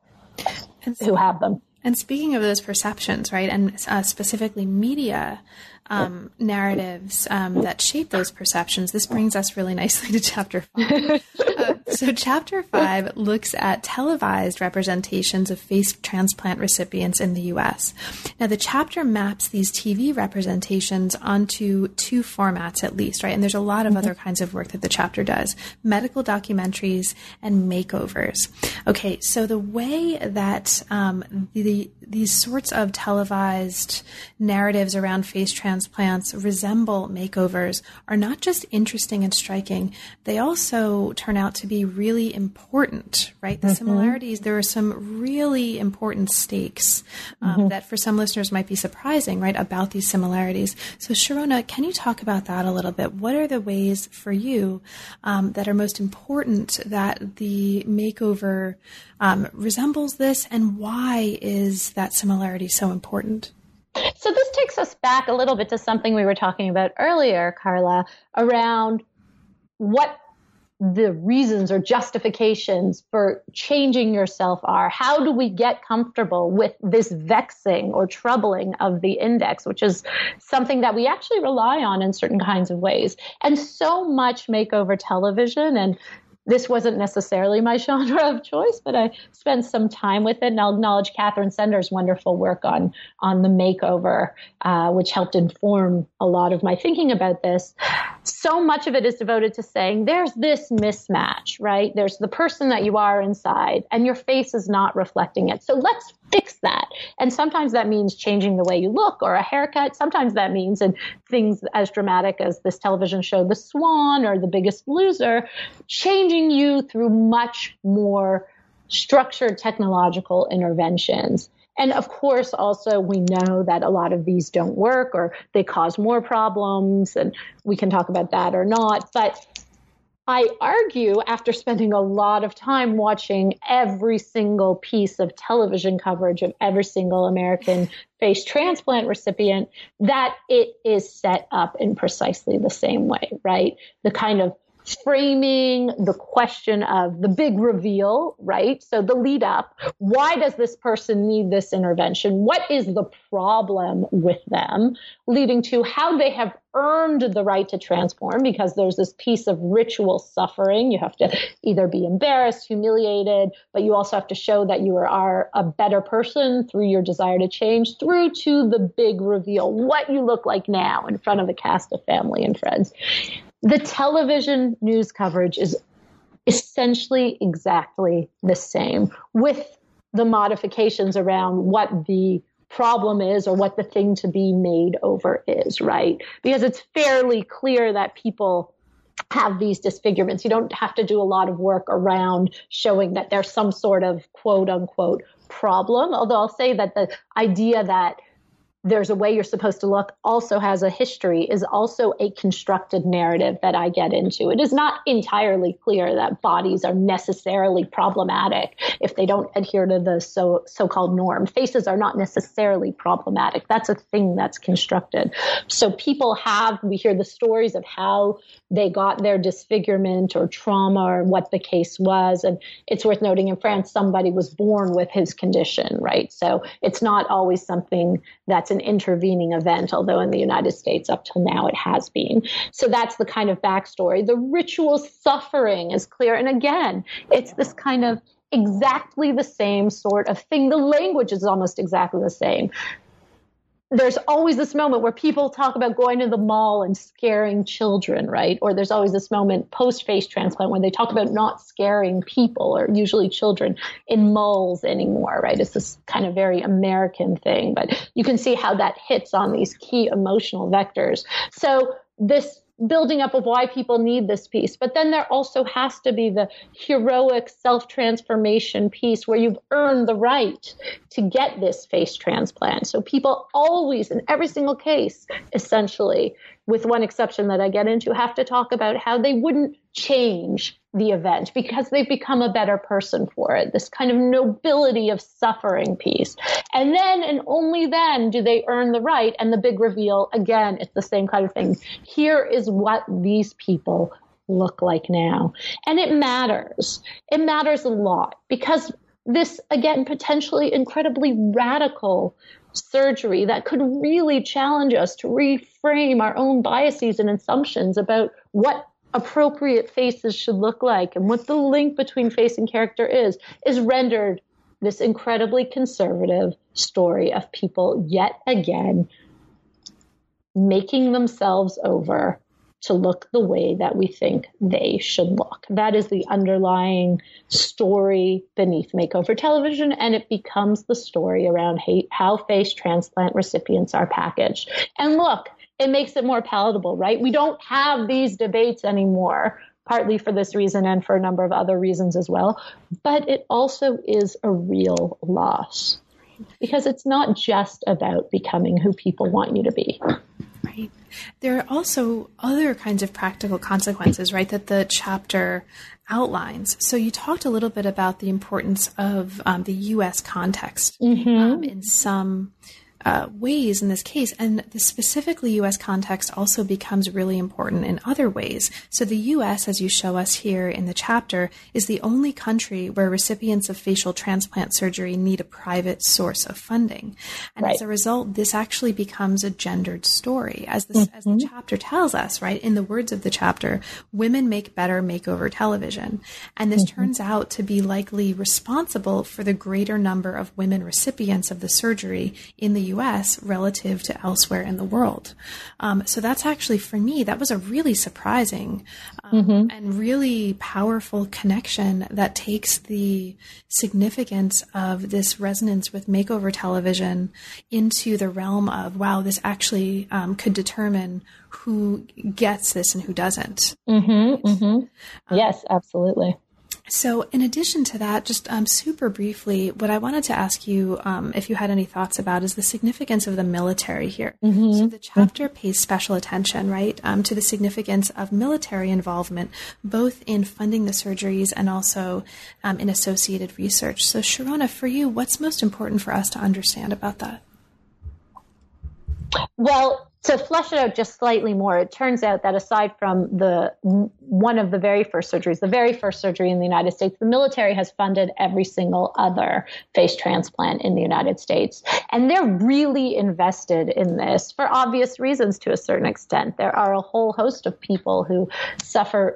who have them. And speaking of those perceptions, right, and uh, specifically media um, narratives um, that shape those perceptions, this brings us really nicely to chapter five. uh, so chapter five looks at televised representations of face transplant recipients in the U S. Now, the chapter maps these T V representations onto two formats at least, right? And there's a lot of mm-hmm. other kinds of work that the chapter does: medical documentaries and makeovers. Okay, so the way that um, the, these sorts of televised narratives around face transplants resemble makeovers are not just interesting and striking, they also turn out to be really important, right? The mm-hmm. similarities, there are some really important stakes um, mm-hmm. that for some listeners might be surprising, right, about these similarities. So Sharona, can you talk about that a little bit? What are the ways for you um, that are most important that the makeover um, resembles this, and why is that similarity so important? So this takes us back a little bit to something we were talking about earlier, Carla, around what the reasons or justifications for changing yourself are. How do we get comfortable with this vexing or troubling of the index, which is something that we actually rely on in certain kinds of ways. And so much makeover television, and this wasn't necessarily my genre of choice, but I spent some time with it. And I'll acknowledge Catherine Sender's wonderful work on, on the makeover, uh, which helped inform a lot of my thinking about this. So much of it is devoted to saying there's this mismatch, right? There's the person that you are inside, and your face is not reflecting it. So let's fix that. And sometimes that means changing the way you look or a haircut. Sometimes that means, and things as dramatic as this television show, The Swan or The Biggest Loser, changing you through much more structured technological interventions. And of course, also, we know that a lot of these don't work, or they cause more problems, and we can talk about that or not. But I argue, after spending a lot of time watching every single piece of television coverage of every single American face transplant recipient, that it is set up in precisely the same way, right? The kind of framing the question of the big reveal, right? So the lead up, why does this person need this intervention? What is the problem with them? Leading to how they have earned the right to transform, because there's this piece of ritual suffering. You have to either be embarrassed, humiliated, but you also have to show that you are a better person through your desire to change, through to the big reveal, what you look like now in front of a cast of family and friends. The television news coverage is essentially exactly the same, with the modifications around what the problem is or what the thing to be made over is, right? Because it's fairly clear that people have these disfigurements. You don't have to do a lot of work around showing that there's some sort of quote unquote problem. Although I'll say that the idea that there's a way you're supposed to look also has a history, is also a constructed narrative that I get into. It is not entirely clear that bodies are necessarily problematic if they don't adhere to the so, so-called norm. Faces are not necessarily problematic. That's a thing that's constructed. So people have, we hear the stories of how they got their disfigurement or trauma or what the case was. And it's worth noting in France, somebody was born with his condition, right? So it's not always something that's an intervening event, although in the United States up till now it has been. So that's the kind of backstory. The ritual suffering is clear. And again, it's this kind of exactly the same sort of thing. The language is almost exactly the same. There's always this moment where people talk about going to the mall and scaring children, right? Or there's always this moment post-face transplant when they talk about not scaring people, or usually children, in malls anymore, right? It's this kind of very American thing, but you can see how that hits on these key emotional vectors. So this building up of why people need this piece. But then there also has to be the heroic self-transformation piece where you've earned the right to get this face transplant. So people always, in every single case, essentially, with one exception that I get into, have to talk about how they wouldn't change the event because they've become a better person for it, this kind of nobility of suffering piece. And then and only then do they earn the right. And the big reveal, again, it's the same kind of thing. Here is what these people look like now. And it matters. It matters a lot because this, again, potentially incredibly radical surgery that could really challenge us to reframe our own biases and assumptions about what appropriate faces should look like and what the link between face and character is, is rendered this incredibly conservative story of people yet again making themselves over to look the way that we think they should look. That is the underlying story beneath makeover television, and it becomes the story around how face transplant recipients are packaged. And look, it makes it more palatable, right? We don't have these debates anymore, partly for this reason and for a number of other reasons as well. But it also is a real loss because it's not just about becoming who people want you to be. Right. There are also other kinds of practical consequences, right, that the chapter outlines. So you talked a little bit about the importance of um, the U S context mm-hmm. um, in some Uh, ways in this case, and the specifically U S context also becomes really important in other ways. So the U S, as you show us here in the chapter, is the only country where recipients of facial transplant surgery need a private source of funding. And right. as a result, this actually becomes a gendered story. As, this, mm-hmm. as the chapter tells us, right, in the words of the chapter, women make better makeover television. And this mm-hmm. turns out to be likely responsible for the greater number of women recipients of the surgery in the U S relative to elsewhere in the world. Um, so that's actually, for me, that was a really surprising um, mm-hmm. and really powerful connection that takes the significance of this resonance with makeover television into the realm of, wow, this actually um, could determine who gets this and who doesn't. Mm-hmm, mm-hmm. Um, yes, absolutely. So in addition to that, just um, super briefly, what I wanted to ask you, um, if you had any thoughts about, is the significance of the military here. Mm-hmm. So the chapter pays special attention, right, um, to the significance of military involvement, both in funding the surgeries and also um, in associated research. So Sharona, for you, what's most important for us to understand about that? Well, to flesh it out just slightly more, it turns out that aside from the one of the very first surgeries, the very first surgery in the United States, the military has funded every single other face transplant in the United States. And they're really invested in this for obvious reasons to a certain extent. There are a whole host of people who suffer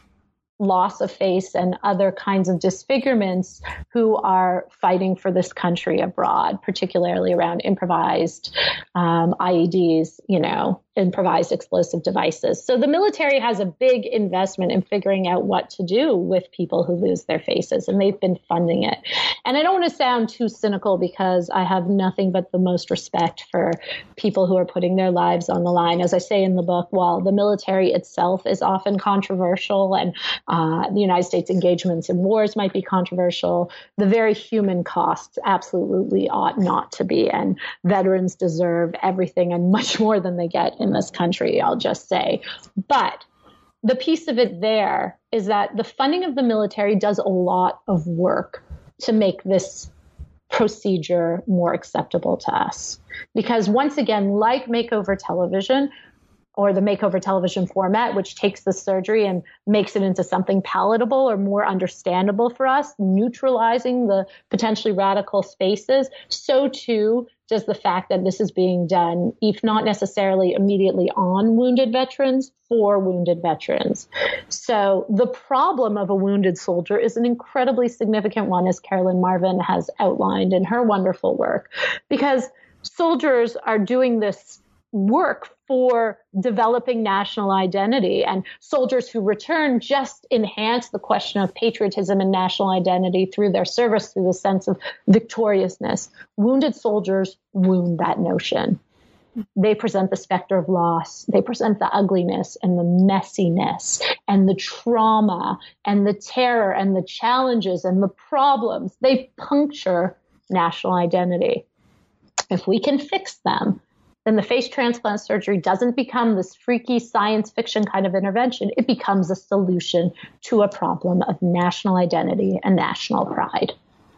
loss of face and other kinds of disfigurements who are fighting for this country abroad, particularly around improvised um, I E Ds, you know, improvised explosive devices. So the military has a big investment in figuring out what to do with people who lose their faces, and they've been funding it. And I don't want to sound too cynical because I have nothing but the most respect for people who are putting their lives on the line. As I say in the book, while the military itself is often controversial and uh, the United States engagements in wars might be controversial, the very human costs absolutely ought not to be. And veterans deserve everything and much more than they get in this country, I'll just say. But the piece of it there is that the funding of the military does a lot of work to make this procedure more acceptable to us. Because once again, like makeover television, or the makeover television format, which takes the surgery and makes it into something palatable or more understandable for us, neutralizing the potentially radical spaces, so too does the fact that this is being done, if not necessarily immediately on wounded veterans, for wounded veterans. So the problem of a wounded soldier is an incredibly significant one, as Carolyn Marvin has outlined in her wonderful work, because soldiers are doing this work for developing national identity, and soldiers who return just enhance the question of patriotism and national identity through their service, through the sense of victoriousness. Wounded soldiers wound that notion. They present the specter of loss. They present the ugliness and the messiness and the trauma and the terror and the challenges and the problems. They puncture national identity. If we can fix them, then the face transplant surgery doesn't become this freaky science fiction kind of intervention. It becomes a solution to a problem of national identity and national pride.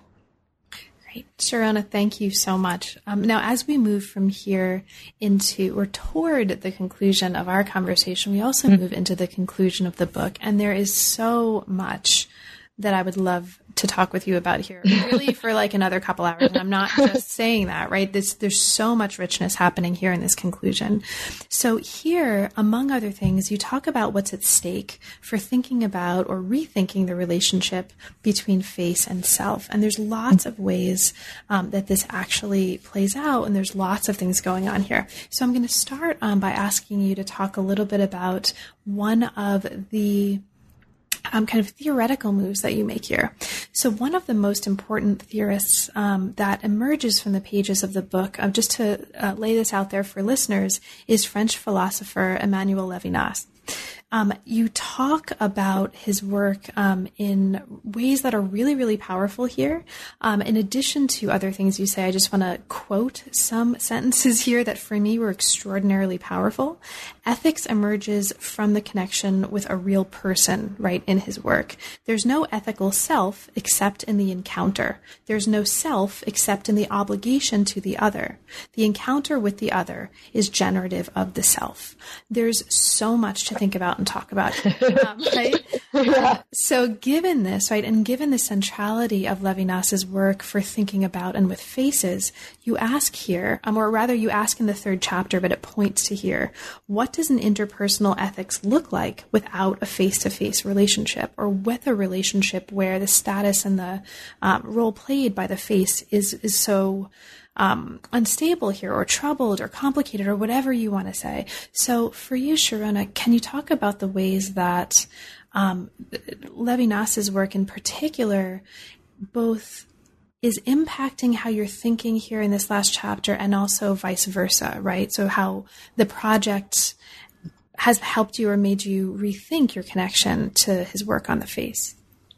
Great. Sharona, thank you so much. Um, now, as we move from here into or toward the conclusion of our conversation, we also mm-hmm. move into the conclusion of the book. And there is so much that I would love to talk with you about here, really for like another couple hours. And I'm not just saying that, right? This, there's so much richness happening here in this conclusion. So here, among other things, you talk about what's at stake for thinking about or rethinking the relationship between face and self. And there's lots of ways um, that this actually plays out. And there's lots of things going on here. So I'm going to start um, by asking you to talk a little bit about one of the Um, kind of theoretical moves that you make here. So one of the most important theorists um, that emerges from the pages of the book, um, just to uh, lay this out there for listeners, is French philosopher Emmanuel Levinas. Um, you talk about his work um, in ways that are really, really powerful here. Um, in addition to other things you say, I just want to quote some sentences here that for me were extraordinarily powerful. Ethics emerges from the connection with a real person, right, in his work. There's no ethical self except in the encounter. There's no self except in the obligation to the other. The encounter with the other is generative of the self. There's so much to think about and talk about, um, right? Yeah. Um, so given this, right, and given the centrality of Levinas's work for thinking about and with faces, you ask here, um, or rather you ask in the third chapter, but it points to here, what does an interpersonal ethics look like without a face-to-face relationship, or with a relationship where the status and the um, role played by the face is, is so Um, unstable here, or troubled, or complicated, or whatever you want to say. So for you, Sharona, can you talk about the ways that um, Levinas's work in particular both is impacting how you're thinking here in this last chapter, and also vice versa, right? So how the project has helped you or made you rethink your connection to his work on the face?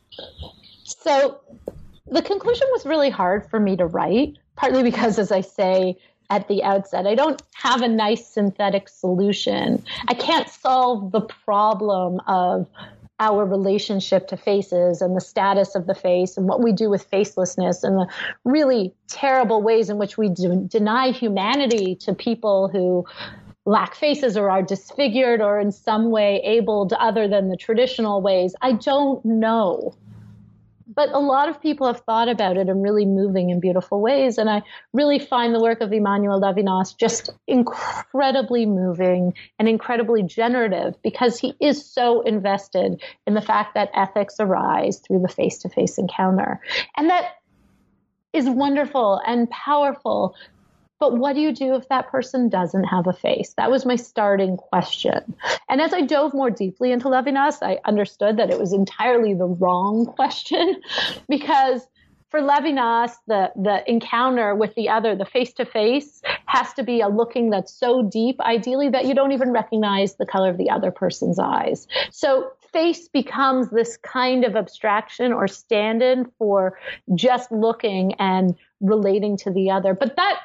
So the conclusion was really hard for me to write, partly because, as I say at the outset, I don't have a nice synthetic solution. I can't solve the problem of our relationship to faces and the status of the face and what we do with facelessness and the really terrible ways in which we do deny humanity to people who lack faces or are disfigured or in some way abled other than the traditional ways. I don't know. But a lot of people have thought about it in really moving and beautiful ways. And I really find the work of Emmanuel Levinas just incredibly moving and incredibly generative, because he is so invested in the fact that ethics arise through the face-to-face encounter. And that is wonderful and powerful. But what do you do if that person doesn't have a face? That was my starting question. And as I dove more deeply into Levinas, I understood that it was entirely the wrong question, because for Levinas, the, the encounter with the other, the face-to-face, has to be a looking that's so deep, ideally, that you don't even recognize the color of the other person's eyes. So face becomes this kind of abstraction or stand-in for just looking and relating to the other. But that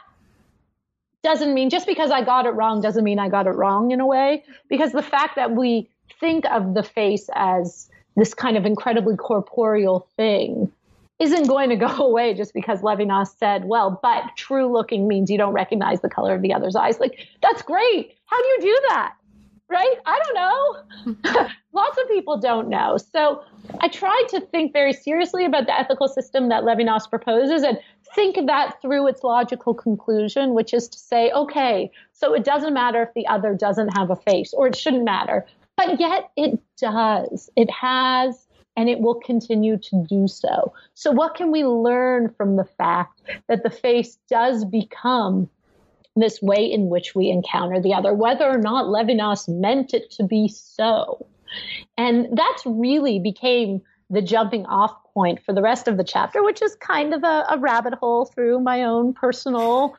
doesn't mean, just because I got it wrong doesn't mean I got it wrong in a way, because the fact that we think of the face as this kind of incredibly corporeal thing isn't going to go away just because Levinas said, well, but true looking means you don't recognize the color of the other's eyes. Like, that's great. How do you do that? Right? I don't know. Lots of people don't know. So I tried to think very seriously about the ethical system that Levinas proposes and think that through its logical conclusion, which is to say, okay, so it doesn't matter if the other doesn't have a face, or it shouldn't matter, but yet it does. It has, and it will continue to do so. So what can we learn from the fact that the face does become this way in which we encounter the other, whether or not Levinas meant it to be so? And that's really became the jumping off point for the rest of the chapter, which is kind of a, a rabbit hole through my own personal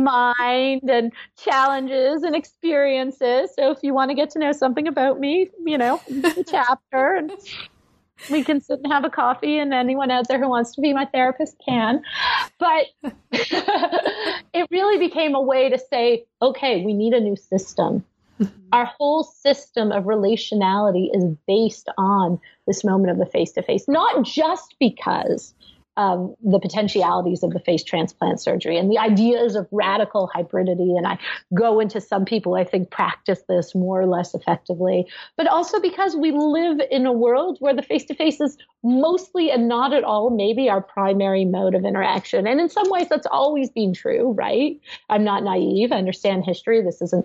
mind and challenges and experiences. So if you want to get to know something about me, you know, the chapter, and we can sit and have a coffee, and anyone out there who wants to be my therapist can. But it really became a way to say, okay, we need a new system. Our whole system of relationality is based on this moment of the face-to-face, not just because of the potentialities of the face transplant surgery and the ideas of radical hybridity. And I go into some people, I think, practice this more or less effectively, but also because we live in a world where the face-to-face is mostly and not at all maybe our primary mode of interaction. And in some ways, that's always been true, right? I'm not naive. I understand history. This isn't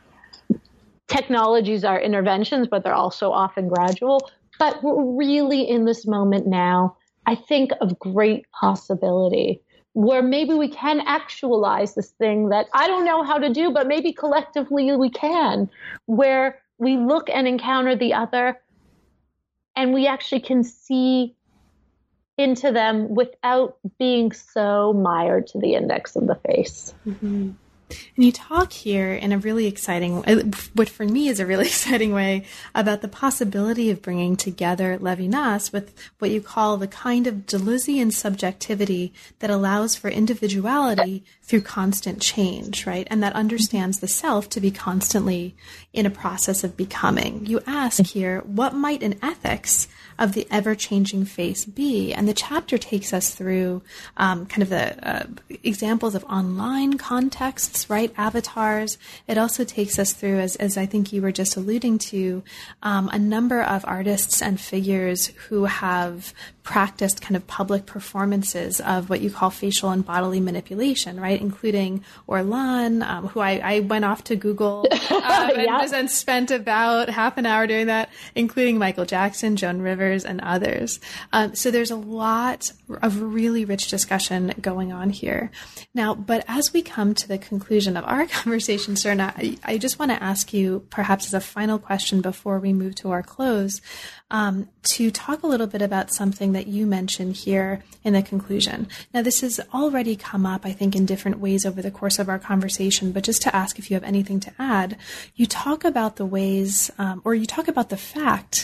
Technologies are interventions, but they're also often gradual. But we're really in this moment now, I think, of great possibility, where maybe we can actualize this thing that I don't know how to do, but maybe collectively we can, where we look and encounter the other and we actually can see into them without being so mired to the index of the face. Mm-hmm. And you talk here in a really exciting, what for me is a really exciting way, about the possibility of bringing together Levinas with what you call the kind of Deleuzean subjectivity that allows for individuality through constant change, right? And that understands the self to be constantly in a process of becoming. You ask here, what might an ethics of the ever-changing face be? And the chapter takes us through um, kind of the uh, examples of online contexts, right? Avatars. It also takes us through, as, as I think you were just alluding to, um, a number of artists and figures who have practiced kind of public performances of what you call facial and bodily manipulation, right? Including Orlan, um, who I, I went off to Google um, and, yep. and spent about half an hour doing that, including Michael Jackson, Joan Rivers, and others. Um, so there's a lot of really rich discussion going on here. Now, but as we come to the conclusion of our conversation, Serna, I, I just want to ask you, perhaps as a final question before we move to our close, um, to talk a little bit about something that you mentioned here in the conclusion. Now, this has already come up, I think, in different ways over the course of our conversation, but just to ask if you have anything to add, you talk about the ways, um, or you talk about the fact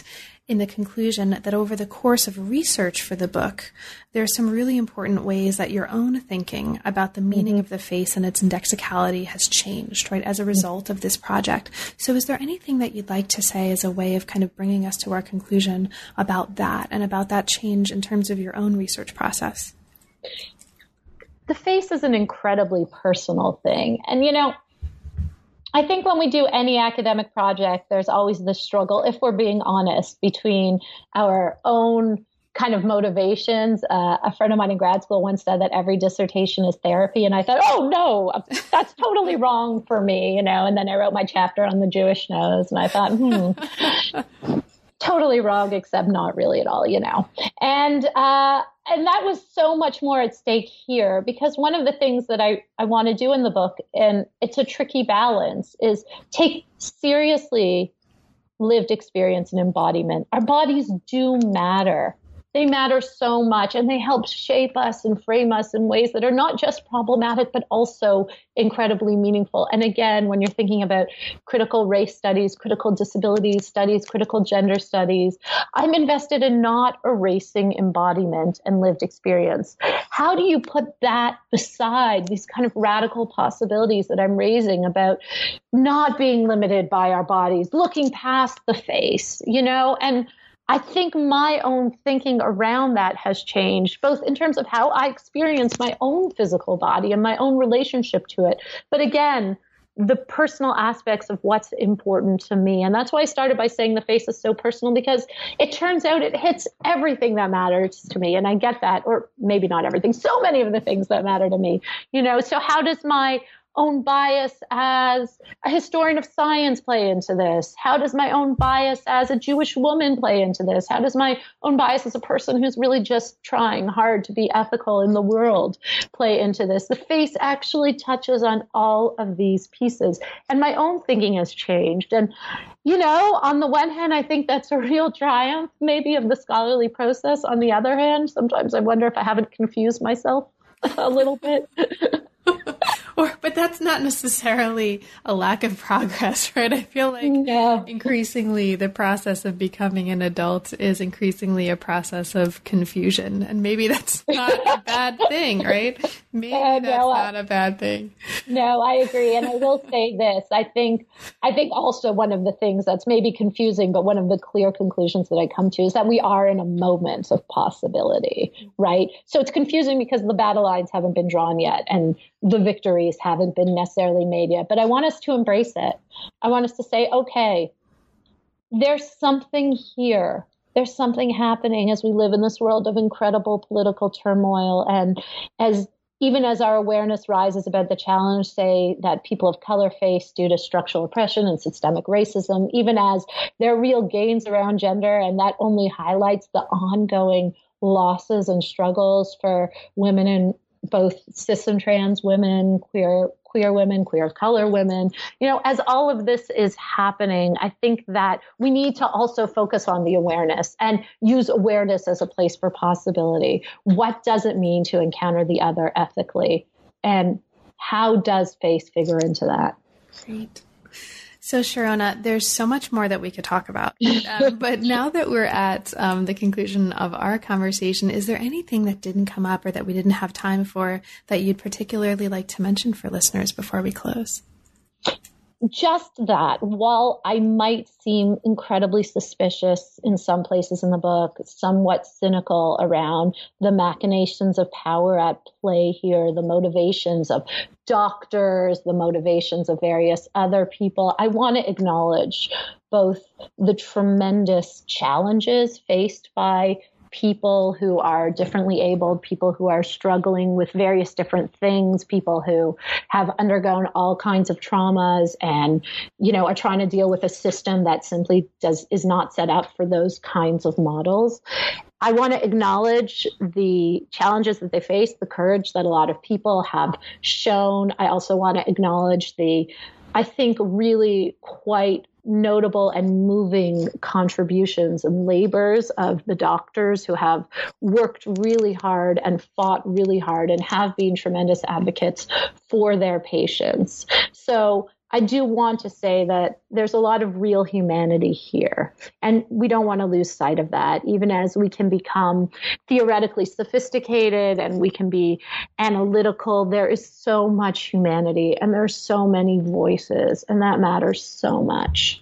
in the conclusion that over the course of research for the book, there are some really important ways that your own thinking about the meaning mm-hmm. of the face and its indexicality has changed, right, as a result of this project. So is there anything that you'd like to say as a way of kind of bringing us to our conclusion about that and about that change in terms of your own research process? The face is an incredibly personal thing. And, you know, I think when we do any academic project, there's always this struggle, if we're being honest, between our own kind of motivations. Uh, a friend of mine in grad school once said that every dissertation is therapy. And I thought, oh, no, that's totally wrong for me, you know. And then I wrote my chapter on the Jewish nose, and I thought, hmm, totally wrong, except not really at all, you know. And uh, and that was so much more at stake here, because one of the things that I, I want to do in the book, and it's a tricky balance, is take seriously lived experience and embodiment. Our bodies do matter. They matter so much, and they help shape us and frame us in ways that are not just problematic, but also incredibly meaningful. And again, when you're thinking about critical race studies, critical disability studies, critical gender studies, I'm invested in not erasing embodiment and lived experience. How do you put that beside these kind of radical possibilities that I'm raising about not being limited by our bodies, looking past the face, you know? And I think my own thinking around that has changed, both in terms of how I experience my own physical body and my own relationship to it. But again, the personal aspects of what's important to me. And that's why I started by saying the face is so personal, because it turns out it hits everything that matters to me. And I get that, or maybe not everything, so many of the things that matter to me, you know. So how does my own bias as a historian of science play into this? How does my own bias as a Jewish woman play into this? How does my own bias as a person who's really just trying hard to be ethical in the world play into this? The face actually touches on all of these pieces. And my own thinking has changed. And, you know, on the one hand, I think that's a real triumph maybe of the scholarly process. On the other hand, sometimes I wonder if I haven't confused myself a little bit. Or, but that's not necessarily a lack of progress, right? I feel like no. increasingly the process of becoming an adult is increasingly a process of confusion. And maybe that's not a bad thing, right? Maybe uh, that's no, not a bad thing. No, I agree. And I will say this. I think, I think also one of the things that's maybe confusing, but one of the clear conclusions that I come to is that we are in a moment of possibility, right? So it's confusing because the battle lines haven't been drawn yet, and the victories haven't been necessarily made yet, but I want us to embrace it. I want us to say, okay, there's something here. There's something happening as we live in this world of incredible political turmoil. And as even as our awareness rises about the challenge, say, that people of color face due to structural oppression and systemic racism, even as there are real gains around gender, and that only highlights the ongoing losses and struggles for women and both cis and trans women, queer queer women, queer of color women. You know, as all of this is happening, I think that we need to also focus on the awareness and use awareness as a place for possibility. What does it mean to encounter the other ethically? And how does face figure into that? Great. So, Sharona, there's so much more that we could talk about. Um, but now that we're at um, the conclusion of our conversation, is there anything that didn't come up or that we didn't have time for that you'd particularly like to mention for listeners before we close? Just that, while I might seem incredibly suspicious in some places in the book, somewhat cynical around the machinations of power at play here, the motivations of doctors, the motivations of various other people, I want to acknowledge both the tremendous challenges faced by people who are differently abled, people who are struggling with various different things, people who have undergone all kinds of traumas and, you know, are trying to deal with a system that simply does is not set up for those kinds of models. I want to acknowledge the challenges that they face, the courage that a lot of people have shown. I also want to acknowledge the, I think, really quite notable and moving contributions and labors of the doctors who have worked really hard and fought really hard and have been tremendous advocates for their patients. So I do want to say that there's a lot of real humanity here, and we don't want to lose sight of that. Even as we can become theoretically sophisticated and we can be analytical, there is so much humanity and there's so many voices, and that matters so much.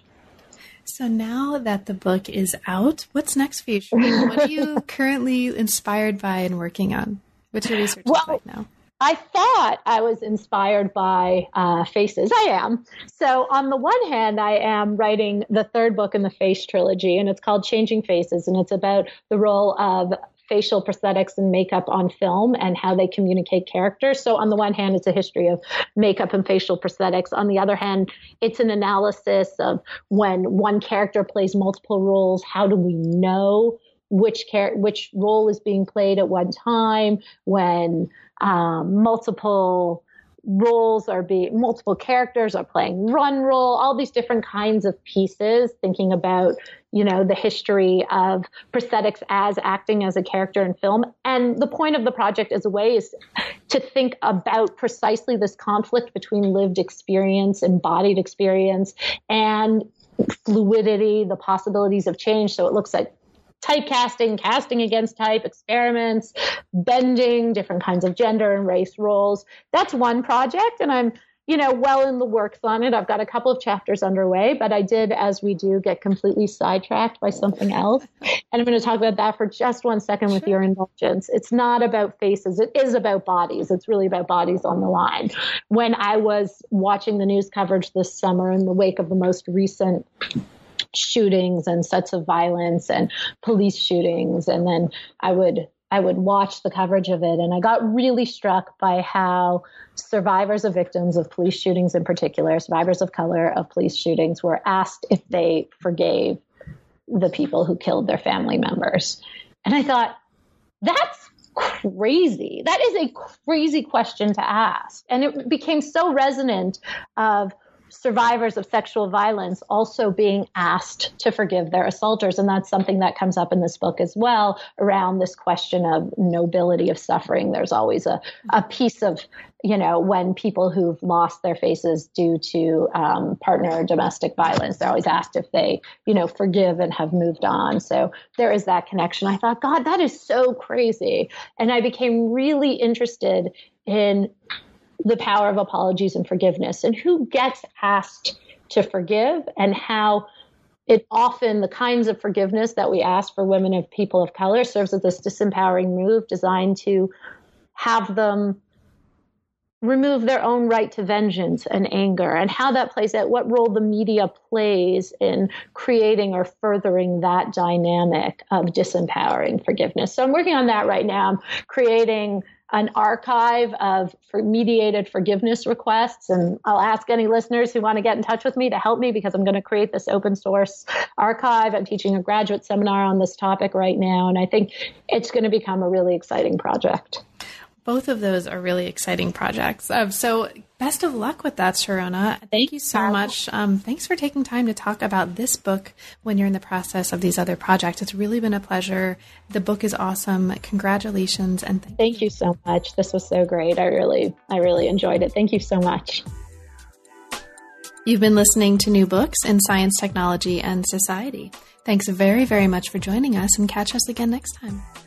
So now that the book is out, what's next for you, Sharona? What are you currently inspired by and working on? What's your research well, like now? I thought I was inspired by uh, faces. I am. So on the one hand, I am writing the third book in the Face trilogy, and it's called Changing Faces, and it's about the role of facial prosthetics and makeup on film and how they communicate characters. So on the one hand, it's a history of makeup and facial prosthetics. On the other hand, it's an analysis of when one character plays multiple roles, how do we know which char- which role is being played at one time, when um, multiple roles are being, multiple characters are playing one role, all these different kinds of pieces, thinking about, you know, the history of prosthetics as acting as a character in film. And the point of the project as a way is to think about precisely this conflict between lived experience, embodied experience, and fluidity, the possibilities of change. So it looks at typecasting, casting against type, experiments, bending, different kinds of gender and race roles. That's one project, and I'm, you know, well in the works on it. I've got a couple of chapters underway, but I did, as we do, get completely sidetracked by something else. And I'm going to talk about that for just one second with Sure. your indulgence. It's not about faces. It is about bodies. It's really about bodies on the line. When I was watching the news coverage this summer in the wake of the most recent shootings and sets of violence and police shootings, and then I would I would watch the coverage of it, and I got really struck by how survivors of victims of police shootings, in particular, survivors of color of police shootings, were asked if they forgave the people who killed their family members. And I thought, that's crazy. That is a crazy question to ask. And it became so resonant of survivors of sexual violence also being asked to forgive their assaulters. And that's something that comes up in this book as well, around this question of nobility of suffering. There's always a, a piece of, you know, when people who've lost their faces due to um, partner or domestic violence, they're always asked if they, you know, forgive and have moved on. So there is that connection. I thought, God, that is so crazy. And I became really interested in the power of apologies and forgiveness, and who gets asked to forgive, and how it often, the kinds of forgiveness that we ask for women and people of color serves as this disempowering move designed to have them remove their own right to vengeance and anger, and how that plays out, what role the media plays in creating or furthering that dynamic of disempowering forgiveness. So I'm working on that right now. I'm creating an archive of for mediated forgiveness requests. And I'll ask any listeners who want to get in touch with me to help me, because I'm going to create this open source archive. I'm teaching a graduate seminar on this topic right now, and I think it's going to become a really exciting project. Both of those are really exciting projects. Um, so best of luck with that, Sharona. Thank you so much. Um, thanks for taking time to talk about this book when you're in the process of these other projects. It's really been a pleasure. The book is awesome. Congratulations. And thank, thank you. you so much. This was so great. I really, I really enjoyed it. Thank you so much. You've been listening to New Books in Science, Technology, and Society. Thanks very, very much for joining us, and catch us again next time.